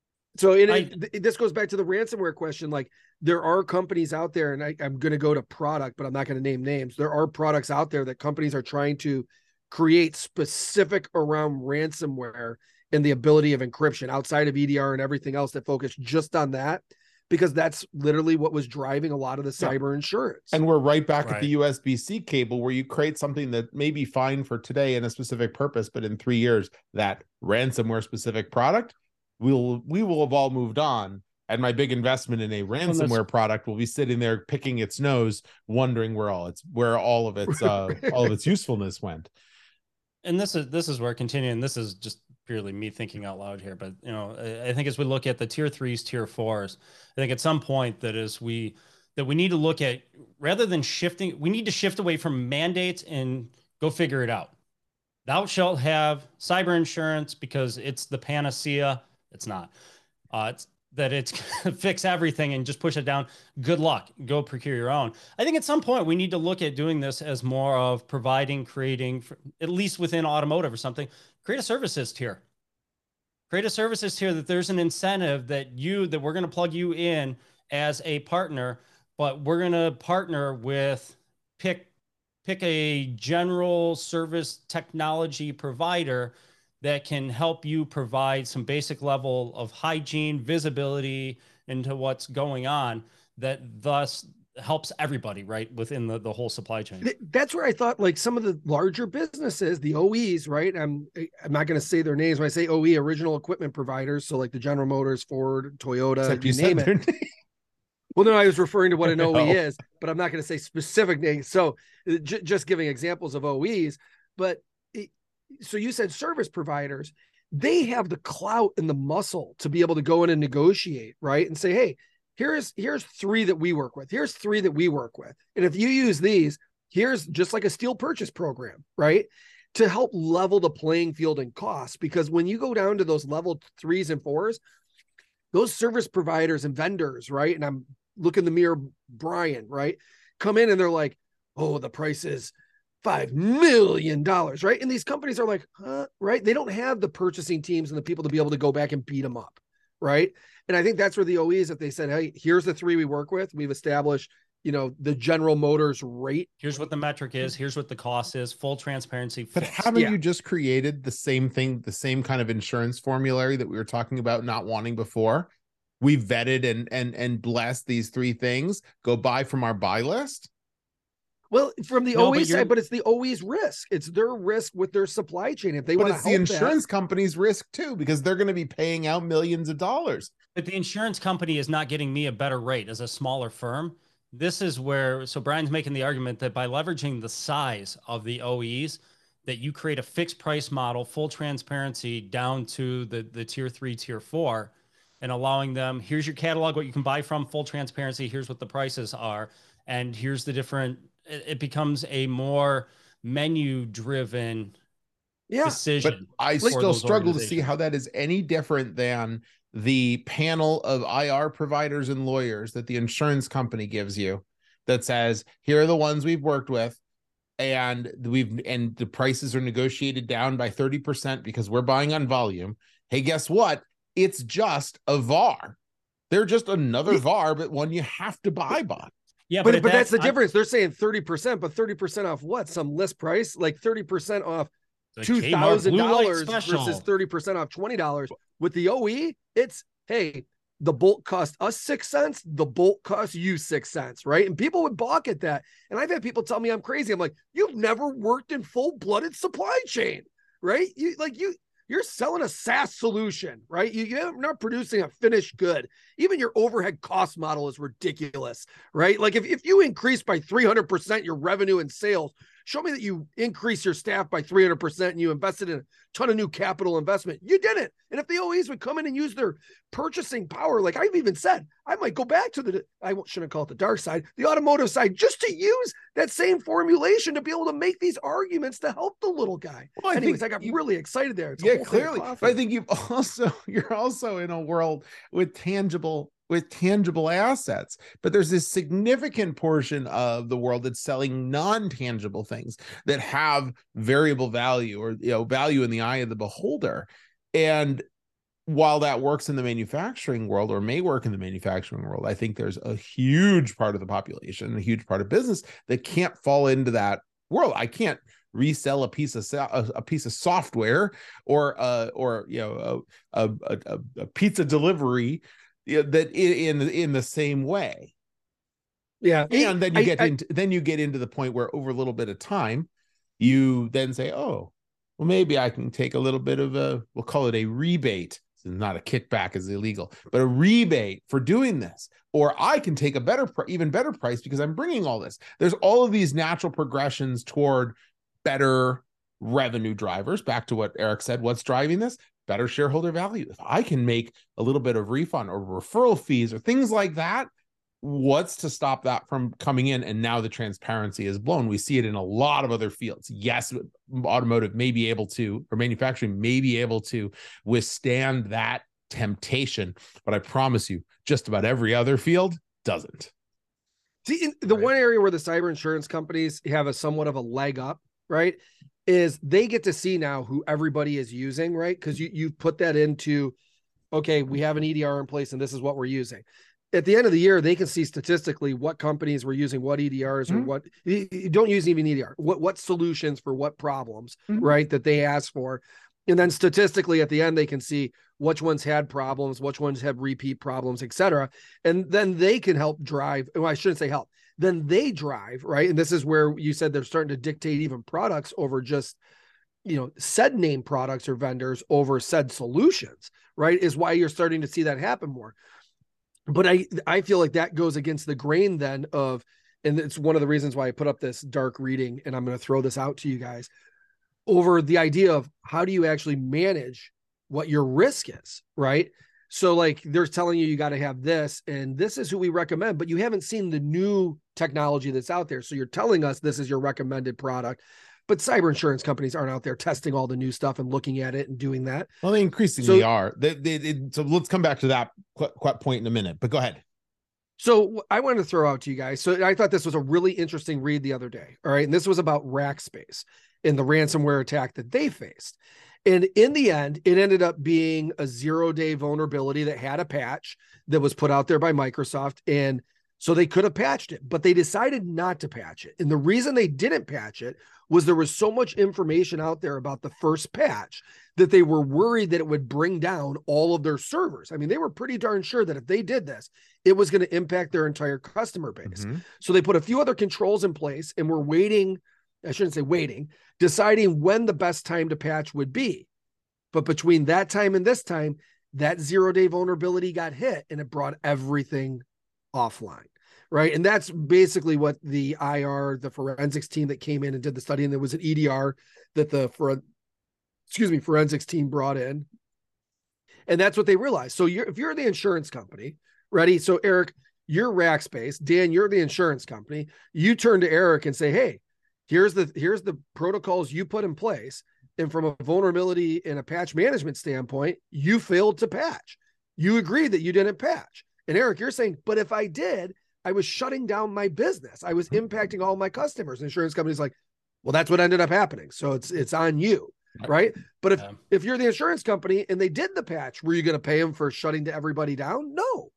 So this goes back to the ransomware question. Like, there are companies out there, and I'm going to go to product, but I'm not going to name names. There are products out there that companies are trying to create specific around ransomware and the ability of encryption outside of EDR and everything else that focus just on that, because that's literally what was driving a lot of the cyber insurance. And we're right back at the USB-C cable, where you create something that may be fine for today in a specific purpose, but in 3 years, that ransomware specific product, we will have all moved on. And my big investment in a ransomware product will be sitting there picking its nose, wondering where all of its usefulness went. And this is where continuing. This is just purely me thinking out loud here, but I think as we look at the tier 3s, tier 4s, I think at some point that we need to look at, rather than shifting, we need to shift away from mandates and go figure it out. Thou shalt have cyber insurance because it's the panacea. It's not. It's that it's fix everything and just push it down. Good luck. Go procure your own. I think at some point we need to look at doing this as more of creating, at least within automotive or something, create a services tier. Create a services tier that there's an incentive that we're going to plug you in as a partner, but we're going to partner with pick a general service technology provider that can help you provide some basic level of hygiene, visibility into what's going on, that thus helps everybody right within the whole supply chain. That's where I thought, like, some of the larger businesses, the OEs, right? I'm not going to say their names when I say OE, original equipment providers. So like the General Motors, Ford, Toyota, Except you name it. Well, no, I was referring to what an OE is, but I'm not going to say specific names. So just giving examples of OEs. But so you said service providers, they have the clout and the muscle to be able to go in and negotiate, right? And say, hey, here's 3 that we work with. Here's 3 that we work with. And if you use these, here's just like a steel purchase program, right? To help level the playing field and costs. Because when you go down to those level 3s and 4s, those service providers and vendors, right? And I'm looking in the mirror, Brian, right? Come in and they're like, oh, the price is $5 million, right? And these companies are like, huh, right? They don't have the purchasing teams and the people to be able to go back and beat them up, right? And I think that's where the OE is, if they said, hey, here's the 3 we work with. We've established the General Motors rate. Here's what the metric is. Here's what the cost is. Full transparency. But fixed. haven't you just created the same thing, the same kind of insurance formulary that we were talking about not wanting before? We vetted and blessed these 3 things. Go buy from our buy list. Well, from the OE side, but it's the OE's risk. It's their risk with their supply chain. If they want to help, but it's the insurance company's risk too, because they're going to be paying out millions of dollars. But the insurance company is not getting me a better rate as a smaller firm. This is where, so Brian's making the argument that by leveraging the size of the OEs, that you create a fixed price model, full transparency down to the tier 3, tier 4, and allowing them, here's your catalog, what you can buy from, full transparency, here's what the prices are, and here's the different, it becomes a more menu driven decision. But I still struggle to see how that is any different than the panel of IR providers and lawyers that the insurance company gives you that says, here are the ones we've worked with, and the prices are negotiated down by 30% because we're buying on volume. Hey, guess what? It's just a VAR. They're just another VAR, but one you have to buy by. Yeah, but that's the difference. They're saying 30%, but 30% off what? Some list price, like 30% off $2,000 versus 30% off $20. With the OE, it's, hey, the bolt cost us 6 cents, the bolt costs you 6 cents, right? And people would balk at that. And I've had people tell me I'm crazy. I'm like, you've never worked in full-blooded supply chain, right? You're selling a SaaS solution, right? You're not producing a finished good. Even your overhead cost model is ridiculous, right? Like if you increase by 300% your revenue and sales, show me that you increase your staff by 300% and you invested in a ton of new capital investment. You didn't. And if the OEs would come in and use their purchasing power, like I've even said, I might go back to I shouldn't call it the dark side, the automotive side, just to use that same formulation to be able to make these arguments to help the little guy. Well, anyways, I got really excited there. Clearly. But I think you're also in a world with tangible assets, but there's this significant portion of the world that's selling non-tangible things that have variable value or value in the eye of the beholder. And while that works in the manufacturing world, or may work in the manufacturing world, I think there's a huge part of the population, a huge part of business that can't fall into that world. I can't resell a piece of software or a pizza delivery that in the same way. Yeah. And then you get into the point where over a little bit of time, you then say, oh, well, maybe I can take a little bit of we'll call it a rebate. It's not a kickback, is illegal, but a rebate for doing this. Or I can take a even better price because I'm bringing all this. There's all of these natural progressions toward better revenue drivers. Back to what Eric said, what's driving this? Better shareholder value. If I can make a little bit of refund or referral fees or things like that, what's to stop that from coming in? And now the transparency is blown. We see it in a lot of other fields. Yes, automotive may be able to, or manufacturing may be able to withstand that temptation, but I promise you, just about every other field doesn't. See, the one area where the cyber insurance companies have a somewhat of a leg up, right, is they get to see now who everybody is using, right? Because you've put that into, okay, we have an EDR in place and this is what we're using. At the end of the year, they can see statistically what companies were using what EDRs or what you don't use even EDR, what solutions for what problems, right, that they asked for. And then statistically at the end, they can see which ones had problems, which ones had repeat problems, et cetera. And then they can help drive. Well, I shouldn't say help. Then they drive, right? And this is where you said they're starting to dictate even products over just, said name products or vendors over said solutions, right? Is why you're starting to see that happen more. But I feel like that goes against the grain then of, and it's one of the reasons why I put up this dark reading, and I'm going to throw this out to you guys, over the idea of how do you actually manage what your risk is, right? So like they're telling you got to have this, and this is who we recommend, but you haven't seen the new technology that's out there. So you're telling us this is your recommended product. But cyber insurance companies aren't out there testing all the new stuff and looking at it and doing that. Well, they increasingly are. So let's come back to that point in a minute, but go ahead. So I wanted to throw out to you guys. So I thought this was a really interesting read the other day. All right. And this was about Rackspace and the ransomware attack that they faced. And in the end, it ended up being a 0-day vulnerability that had a patch that was put out there by Microsoft. And So they could have patched it, but they decided not to patch it. And the reason they didn't patch it was there was so much information out there about the first patch that they were worried that it would bring down all of their servers. I mean, they were pretty darn sure that if they did this, it was going to impact their entire customer base. Mm-hmm. So they put a few other controls in place and were waiting. I shouldn't say waiting, deciding when the best time to patch would be. But between that time and this time, that 0-day vulnerability got hit and it brought everything offline. Right. And that's basically what the IR, the forensics team that came in and did the study, and there was an EDR that the forensics team brought in. And that's what they realized. So if you're the insurance company, ready? So Eric, you're Rackspace. Dan, you're the insurance company. You turn to Eric and say, hey, here's the protocols you put in place. And from a vulnerability and a patch management standpoint, you failed to patch. You agreed that you didn't patch. And Eric, you're saying, but if I did, I was shutting down my business. I was impacting all my customers. The insurance company's like, well, that's what ended up happening. So it's on you, right? But if you're the insurance company and they did the patch, were you going to pay them for shutting to everybody down? No.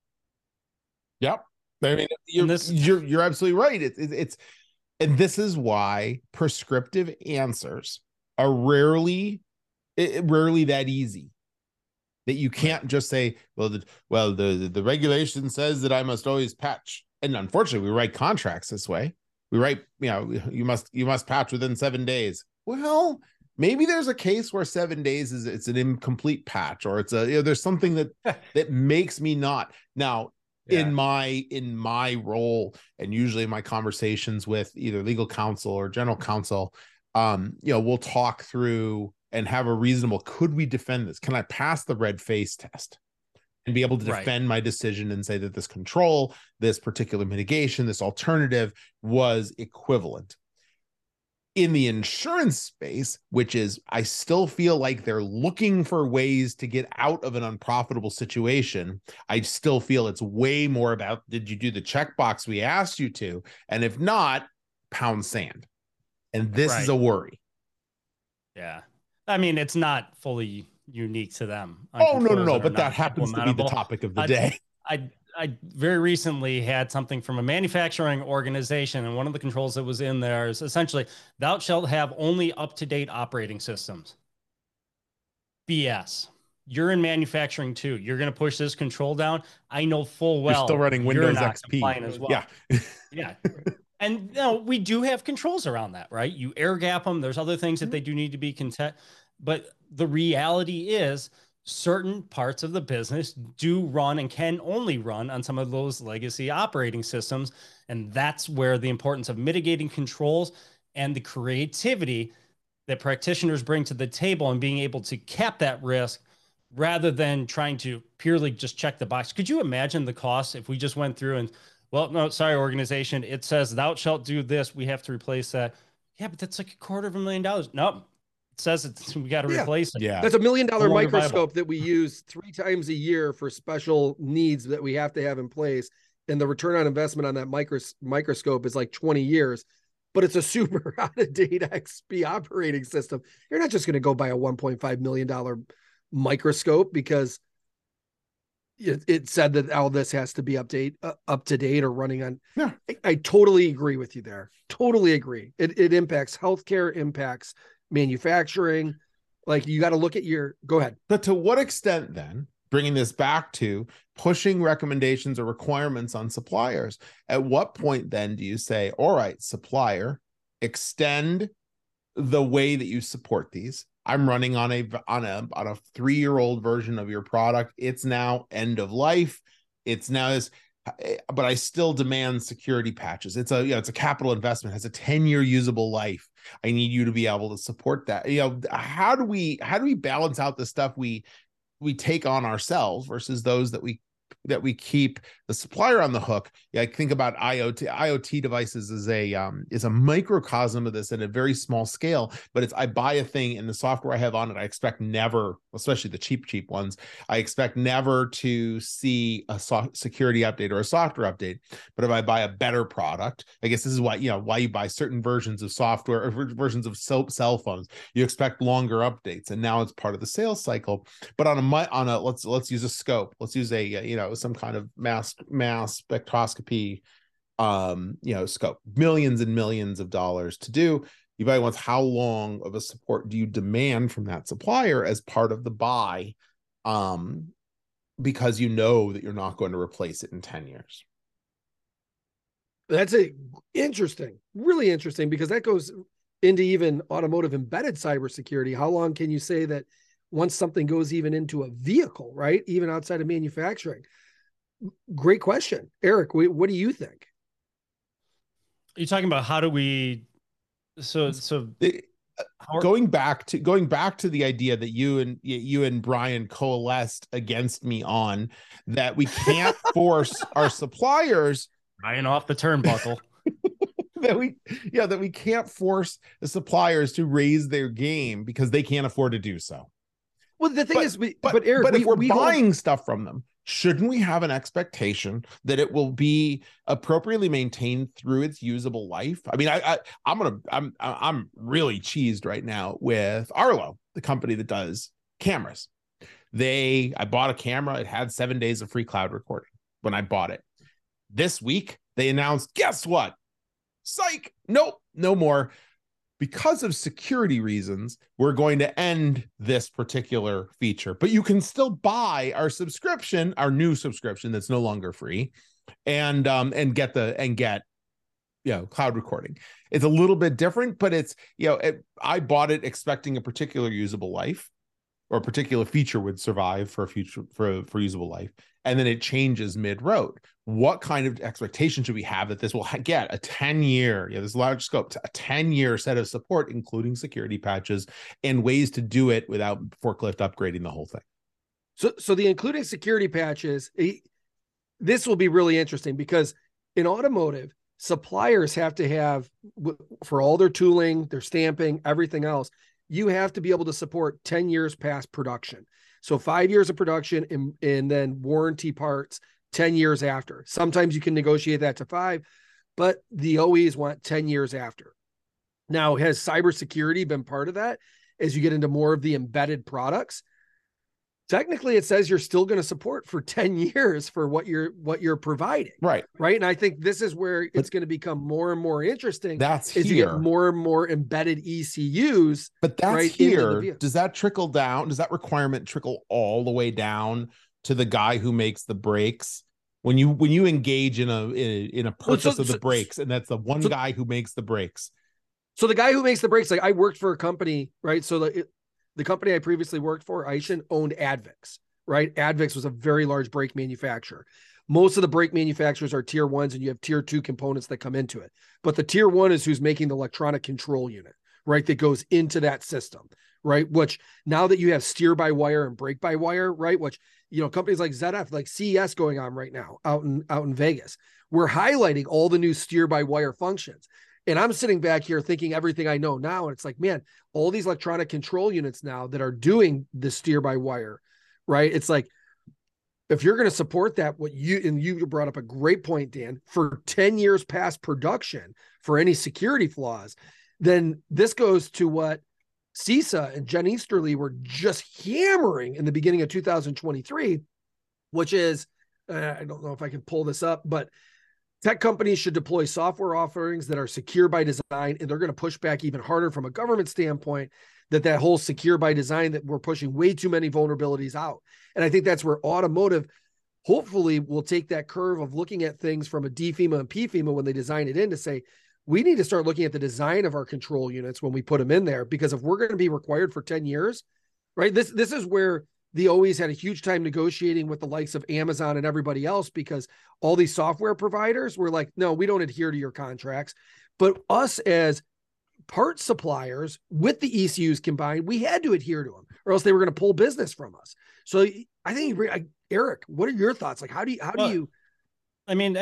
Yep. I mean, you're absolutely right. It's and this is why prescriptive answers are rarely that easy. That you can't just say, the regulation says that I must always patch. And unfortunately, we write contracts this way. We write, you must patch within 7 days. Well, maybe there's a case where 7 days it's an incomplete patch, or it's there's something that makes me not. Now, in my role, and usually in my conversations with either legal counsel or general counsel, we'll talk through and have a reasonable, could we defend this? Can I pass the red face test and be able to defend my decision and say that this control, this particular mitigation, this alternative was equivalent? In the insurance space, which is, I still feel like they're looking for ways to get out of an unprofitable situation. I still feel it's way more about, did you do the checkbox we asked you to? And if not, pound sand. And this is a worry. Yeah. I mean, it's not fully unique to them. Oh, no. But that happens to be the topic of the day. I very recently had something from a manufacturing organization, and one of the controls that was in there is essentially, thou shalt have only up-to-date operating systems. BS. You're in manufacturing too. You're going to push this control down. I know full well. You're still running Windows XP as well. Yeah. Yeah. And we do have controls around that, right? You air gap them. There's other things that they do need to be content. But the reality is certain parts of the business do run and can only run on some of those legacy operating systems. And that's where the importance of mitigating controls and the creativity that practitioners bring to the table and being able to cap that risk rather than trying to purely just check the box. Could you imagine the cost if we just went through and, well, no, sorry, organization, it says thou shalt do this, we have to replace that. Yeah, but that's like $250,000. Nope. It says we got to replace it. Yeah. That's $1 million microscope that we use 3 times a year for special needs that we have to have in place. And the return on investment on that microscope is like 20 years, but it's a super out-of-date XP operating system. You're not just going to go buy a $1.5 million microscope because it said that all this has to be up to date or running on. Yeah. I totally agree with you there. Totally agree. It impacts healthcare, impacts manufacturing. Like, you got to look at go ahead. But to what extent then, bringing this back to pushing recommendations or requirements on suppliers, at what point then do you say, all right, supplier, extend the way that you support these? I'm running on a 3-year-old version of your product. It's now end of life. It's now this, but I still demand security patches. It's a capital investment, has a 10-year usable life. I need you to be able to support that. How do we balance out the stuff we take on ourselves versus those that we keep the supplier on the hook? I think about IoT devices is a microcosm of this at a very small scale, but I buy a thing and the software I have on it, I expect never, especially the cheap ones, I expect never to see a security update or a software update. But if I buy a better product, I guess this is why you buy certain versions of software or versions of cell phones, you expect longer updates, and now it's part of the sales cycle. But on a let's use a scope, let's use some kind of mass mass spectroscopy scope, millions and millions of dollars to do. Everybody wants, how long of a support do you demand from that supplier as part of the buy? Because you know that you're not going to replace it in 10 years. That's interesting, really interesting, because that goes into even automotive embedded cybersecurity. How long can you say that once something goes even into a vehicle, right? Even outside of manufacturing? Great question. Eric, what do you think? Are you talking about how do we, going back to the idea that you and Brian coalesced against me on, that we can't force our suppliers Brian off the turnbuckle. that we can't force the suppliers to raise their game because they can't afford to do so. Well, the thing is, Eric, if we're buying stuff from them, shouldn't we have an expectation that it will be appropriately maintained through its usable life? I mean, I'm really cheesed right now with Arlo, the company that does cameras. I bought a camera. It had 7 days of free cloud recording when I bought it. This week they announced, guess what? Psych. Nope, no more. Because of security reasons, we're going to end this particular feature, but you can still buy our subscription, our new subscription that's no longer free, and get cloud recording. It's a little bit different, but it's, I bought it expecting a particular usable life, or a particular feature would survive for usable life, and then it changes mid-road. What kind of expectation should we have that this will get a 10-year, this large scope, a 10-year set of support, including security patches and ways to do it without forklift upgrading the whole thing? So the including security patches, this will be really interesting, because in automotive, suppliers have to have, for all their tooling, their stamping, everything else, you have to be able to support 10 years past production. So 5 years of production and then warranty parts 10 years after. Sometimes you can negotiate that to 5, but the OEs want 10 years after. Now, has cybersecurity been part of that as you get into more of the embedded products? Technically, it says you're still going to support for 10 years for what you're providing. Right. And I think this is where it's going to become more and more interesting. That's as you get more and more embedded ECUs. But that's right here. Does that trickle down? Does that requirement trickle all the way down to the guy who makes the brakes? When you engage in a purchase of the brakes, and that's the one guy who makes the brakes. So the guy who makes the brakes, like I worked for a company, right? So the company I previously worked for, Aishin, owned Advix, right? Advix was a very large brake manufacturer. Most of the brake manufacturers are tier 1s, and you have tier 2 components that come into it. But the tier 1 is who's making the electronic control unit, right? That goes into that system, right? Which now that you have steer by wire and brake by wire, right? Which, companies like ZF, like CES going on right now out in Vegas, we're highlighting all the new steer by wire functions. And I'm sitting back here thinking everything I know now. And it's like, man, all these electronic control units now that are doing the steer by wire, right? It's like, if you're going to support that, you brought up a great point, Dan, for 10 years past production for any security flaws, then this goes to what CISA and Jen Easterly were just hammering in the beginning of 2023, which is, I don't know if I can pull this up, but tech companies should deploy software offerings that are secure by design, and they're going to push back even harder from a government standpoint that whole secure by design, that we're pushing way too many vulnerabilities out. And I think that's where automotive hopefully will take that curve of looking at things from a DFIMA and PFIMA when they design it in, to say, we need to start looking at the design of our control units when we put them in there, because if we're going to be required for 10 years, right, this is where the OEs had a huge time negotiating with the likes of Amazon and everybody else, because all these software providers were like, no, we don't adhere to your contracts. But us as part suppliers with the ECUs combined, we had to adhere to them, or else they were going to pull business from us. So I think, Eric, what are your thoughts? Like, how do you? I mean,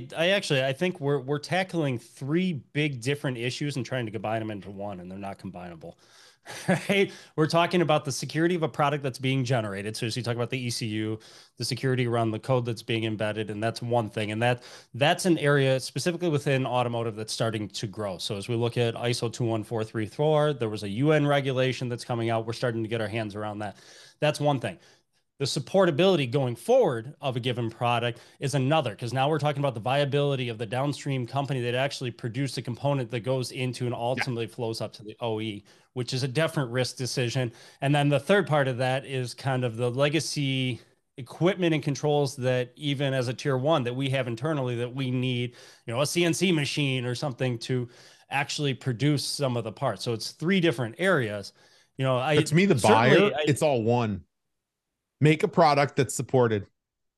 I think we're tackling 3 big different issues and trying to combine them into one, and they're not combinable. Right? We're talking about the security of a product that's being generated. So you talk about the ECU, the security around the code that's being embedded, and that's one thing. And that's an area specifically within automotive that's starting to grow. So as we look at ISO 21434, there was a UN regulation that's coming out. We're starting to get our hands around that. That's one thing. The supportability going forward of a given product is another, because now we're talking about the viability of the downstream company that actually produced a component that goes into and ultimately flows up to the OE, which is a different risk decision. And then the third part of that is kind of the legacy equipment and controls that even as a tier one that we have internally that we need, a CNC machine or something to actually produce some of the parts. So it's three different areas. But to me, the buyer, it's all one. Make a product that's supported.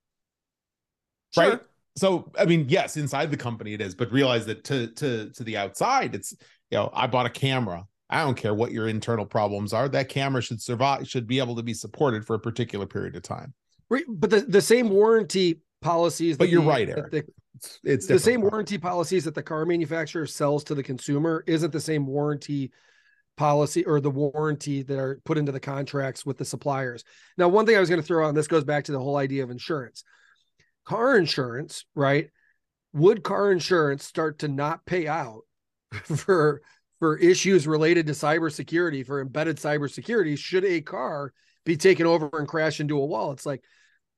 Sure. Right. So, I mean, yes, inside the company it is, but realize that to the outside, it's, I bought a camera. I don't care what your internal problems are. That camera should survive, should be able to be supported for a particular period of time. Right. But the same warranty policies. But you're right, Eric. It's the same warranty policies that the car manufacturer sells to the consumer isn't the same warranty policy or the warranty that are put into the contracts with the suppliers. Now, one thing I was going to throw out, and this goes back to the whole idea of insurance. Car insurance, right? Would car insurance start to not pay out for issues related to cybersecurity, for embedded cybersecurity, should a car be taken over and crash into a wall? It's like,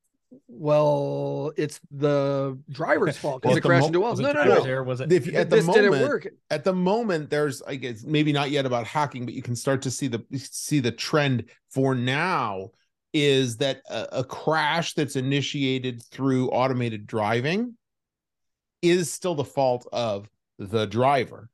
well, it's the driver's fault because it crashed into walls. No. Was it? At the moment, there's, I guess, maybe not yet about hacking, but you can start to see the trend for now is that a crash that's initiated through automated driving is still the fault of the driver.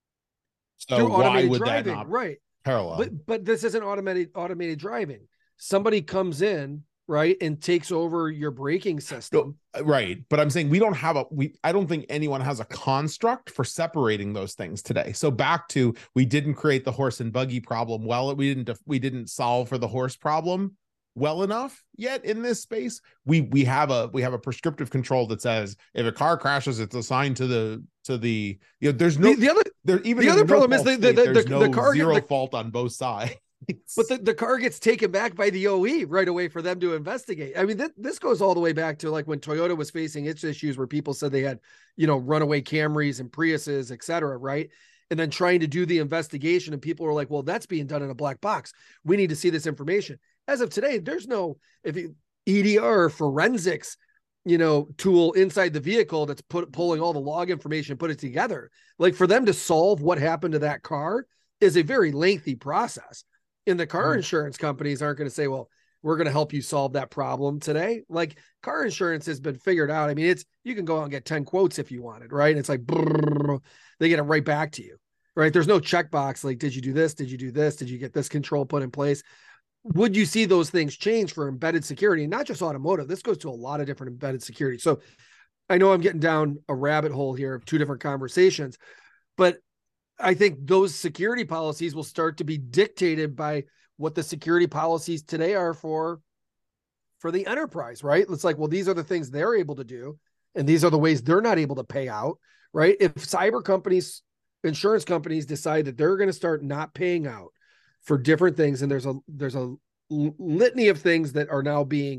So why would that not parallel? But this isn't automated driving. Somebody comes in, right, and takes over your braking system. Right. But I'm saying I don't think anyone has a construct for separating those things today. So back to, we didn't create the horse and buggy problem well. We didn't solve for the horse problem well enough yet in this space. We have a prescriptive control that says if a car crashes, it's assigned to the there's no the other problem is the car zero fault on both sides. But the car gets taken back by the OE right away for them to investigate. I mean, this goes all the way back to like when Toyota was facing its issues where people said they had, runaway Camrys and Priuses, et cetera, right? And then trying to do the investigation, and people were like, well, that's being done in a black box. We need to see this information. As of today, there's no EDR forensics, tool inside the vehicle that's pulling all the log information, put it together. Like, for them to solve what happened to that car is a very lengthy process. And the car insurance companies aren't going to say, well, we're going to help you solve that problem today. Like, car insurance has been figured out. I mean, you can go out and get 10 quotes if you wanted, right? And it's like, they get it right back to you, right? There's no checkbox. Like, did you do this? Did you do this? Did you get this control put in place? Would you see those things change for embedded security? And not just automotive. This goes to a lot of different embedded security. So I know I'm getting down a rabbit hole here of two different conversations, but I think those security policies will start to be dictated by what the security policies today are for the enterprise, right? It's like, well, these are the things they're able to do, and these are the ways they're not able to pay out, right? If cyber companies, insurance companies decide that they're going to start not paying out for different things, and there's a litany of things that are now being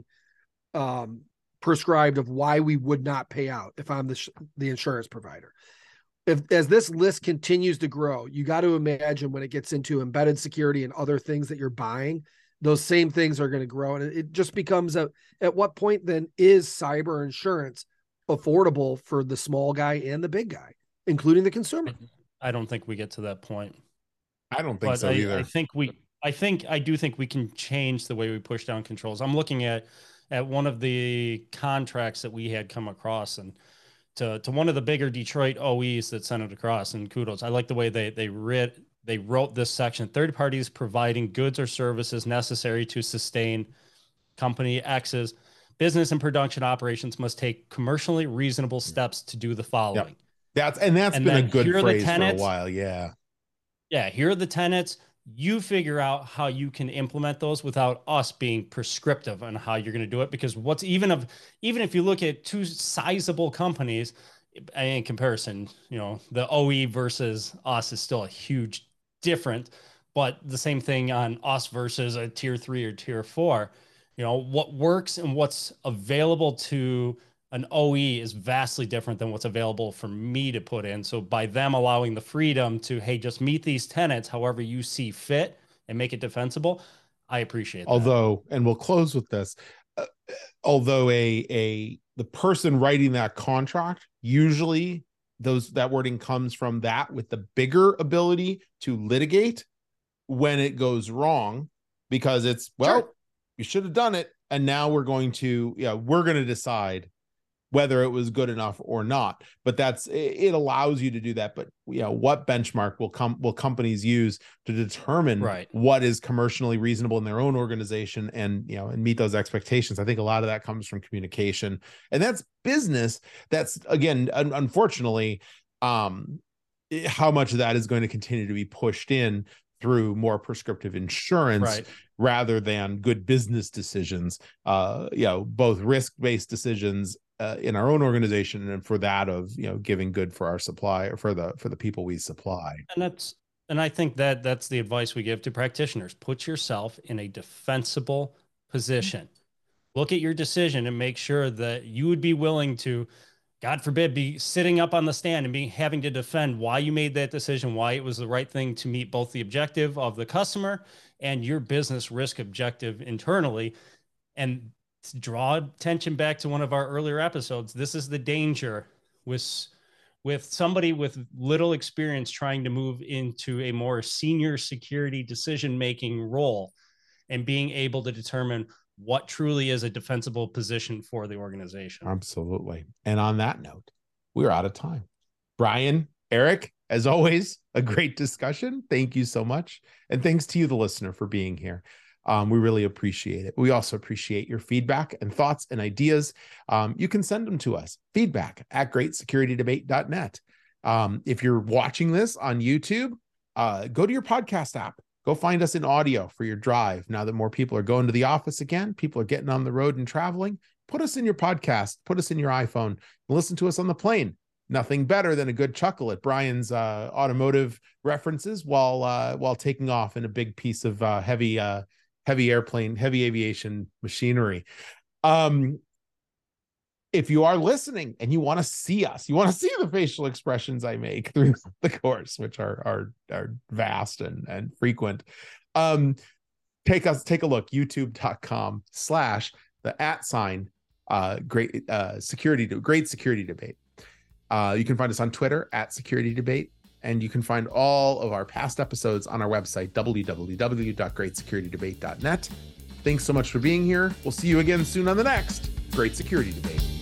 prescribed of why we would not pay out if I'm the insurance provider. As this list continues to grow, you got to imagine when it gets into embedded security and other things that you're buying, those same things are going to grow. And it just becomes at what point then is cyber insurance affordable for the small guy and the big guy, including the consumer? I don't think we get to that point. I don't think so either. I do think we can change the way we push down controls. I'm looking at one of the contracts that we had come across, and to one of the bigger Detroit OEs that sent it across, and kudos. I like the way they wrote this section. Third parties providing goods or services necessary to sustain company X's business and production operations must take commercially reasonable steps to do the following. Yep. That's been a good phrase for a while. Yeah. Yeah. Here are the tenets. You figure out how you can implement those without us being prescriptive on how you're going to do it. Because even if you look at two sizable companies in comparison, the OE versus us is still a huge difference, but the same thing on us versus a tier 3 or tier 4, what works and what's available to an OE is vastly different than what's available for me to put in. So by them allowing the freedom to, hey, just meet these tenets however you see fit and make it defensible, I appreciate that. Although, and we'll close with this, although the person writing that contract, usually that wording comes from that with the bigger ability to litigate when it goes wrong, because it's, well, Sure. you should have done it. And now we're going to decide whether it was good enough or not. But it allows you to do that. But what benchmark will companies use to determine what is commercially reasonable in their own organization and meet those expectations? I think a lot of that comes from communication, and that's business. That's, again, unfortunately, how much of that is going to continue to be pushed in through more prescriptive insurance rather than good business decisions, both risk-based decisions in our own organization, and for that of giving good for our supply, or for the people we supply. And I think that's the advice we give to practitioners. Put yourself in a defensible position. Look at your decision and make sure that you would be willing to, God forbid, be sitting up on the stand and having to defend why you made that decision, why it was the right thing to meet both the objective of the customer and your business risk objective internally. And to draw attention back to one of our earlier episodes, this is the danger with somebody with little experience trying to move into a more senior security decision-making role and being able to determine what truly is a defensible position for the organization. Absolutely. And on that note, we're out of time. Brian, Eric, as always, a great discussion. Thank you so much. And thanks to you, the listener, for being here. We really appreciate it. We also appreciate your feedback and thoughts and ideas. You can send them to us, feedback@greatsecurity-debate.net. If you're watching this on YouTube, go to your podcast app. Go find us in audio for your drive. Now that more people are going to the office again, people are getting on the road and traveling, put us in your podcast, put us in your iPhone, and listen to us on the plane. Nothing better than a good chuckle at Brian's automotive references while taking off in a big piece of heavy aviation machinery. If you are listening and you want to see us, you want to see the facial expressions I make through the course, which are vast and frequent, take a look, youtube.com/the @ great security debate. You can find us on Twitter @security-debate, and you can find all of our past episodes on our website, www.greatsecurity-debate.net. Thanks so much for being here. We'll see you again soon on the next Great Security Debate.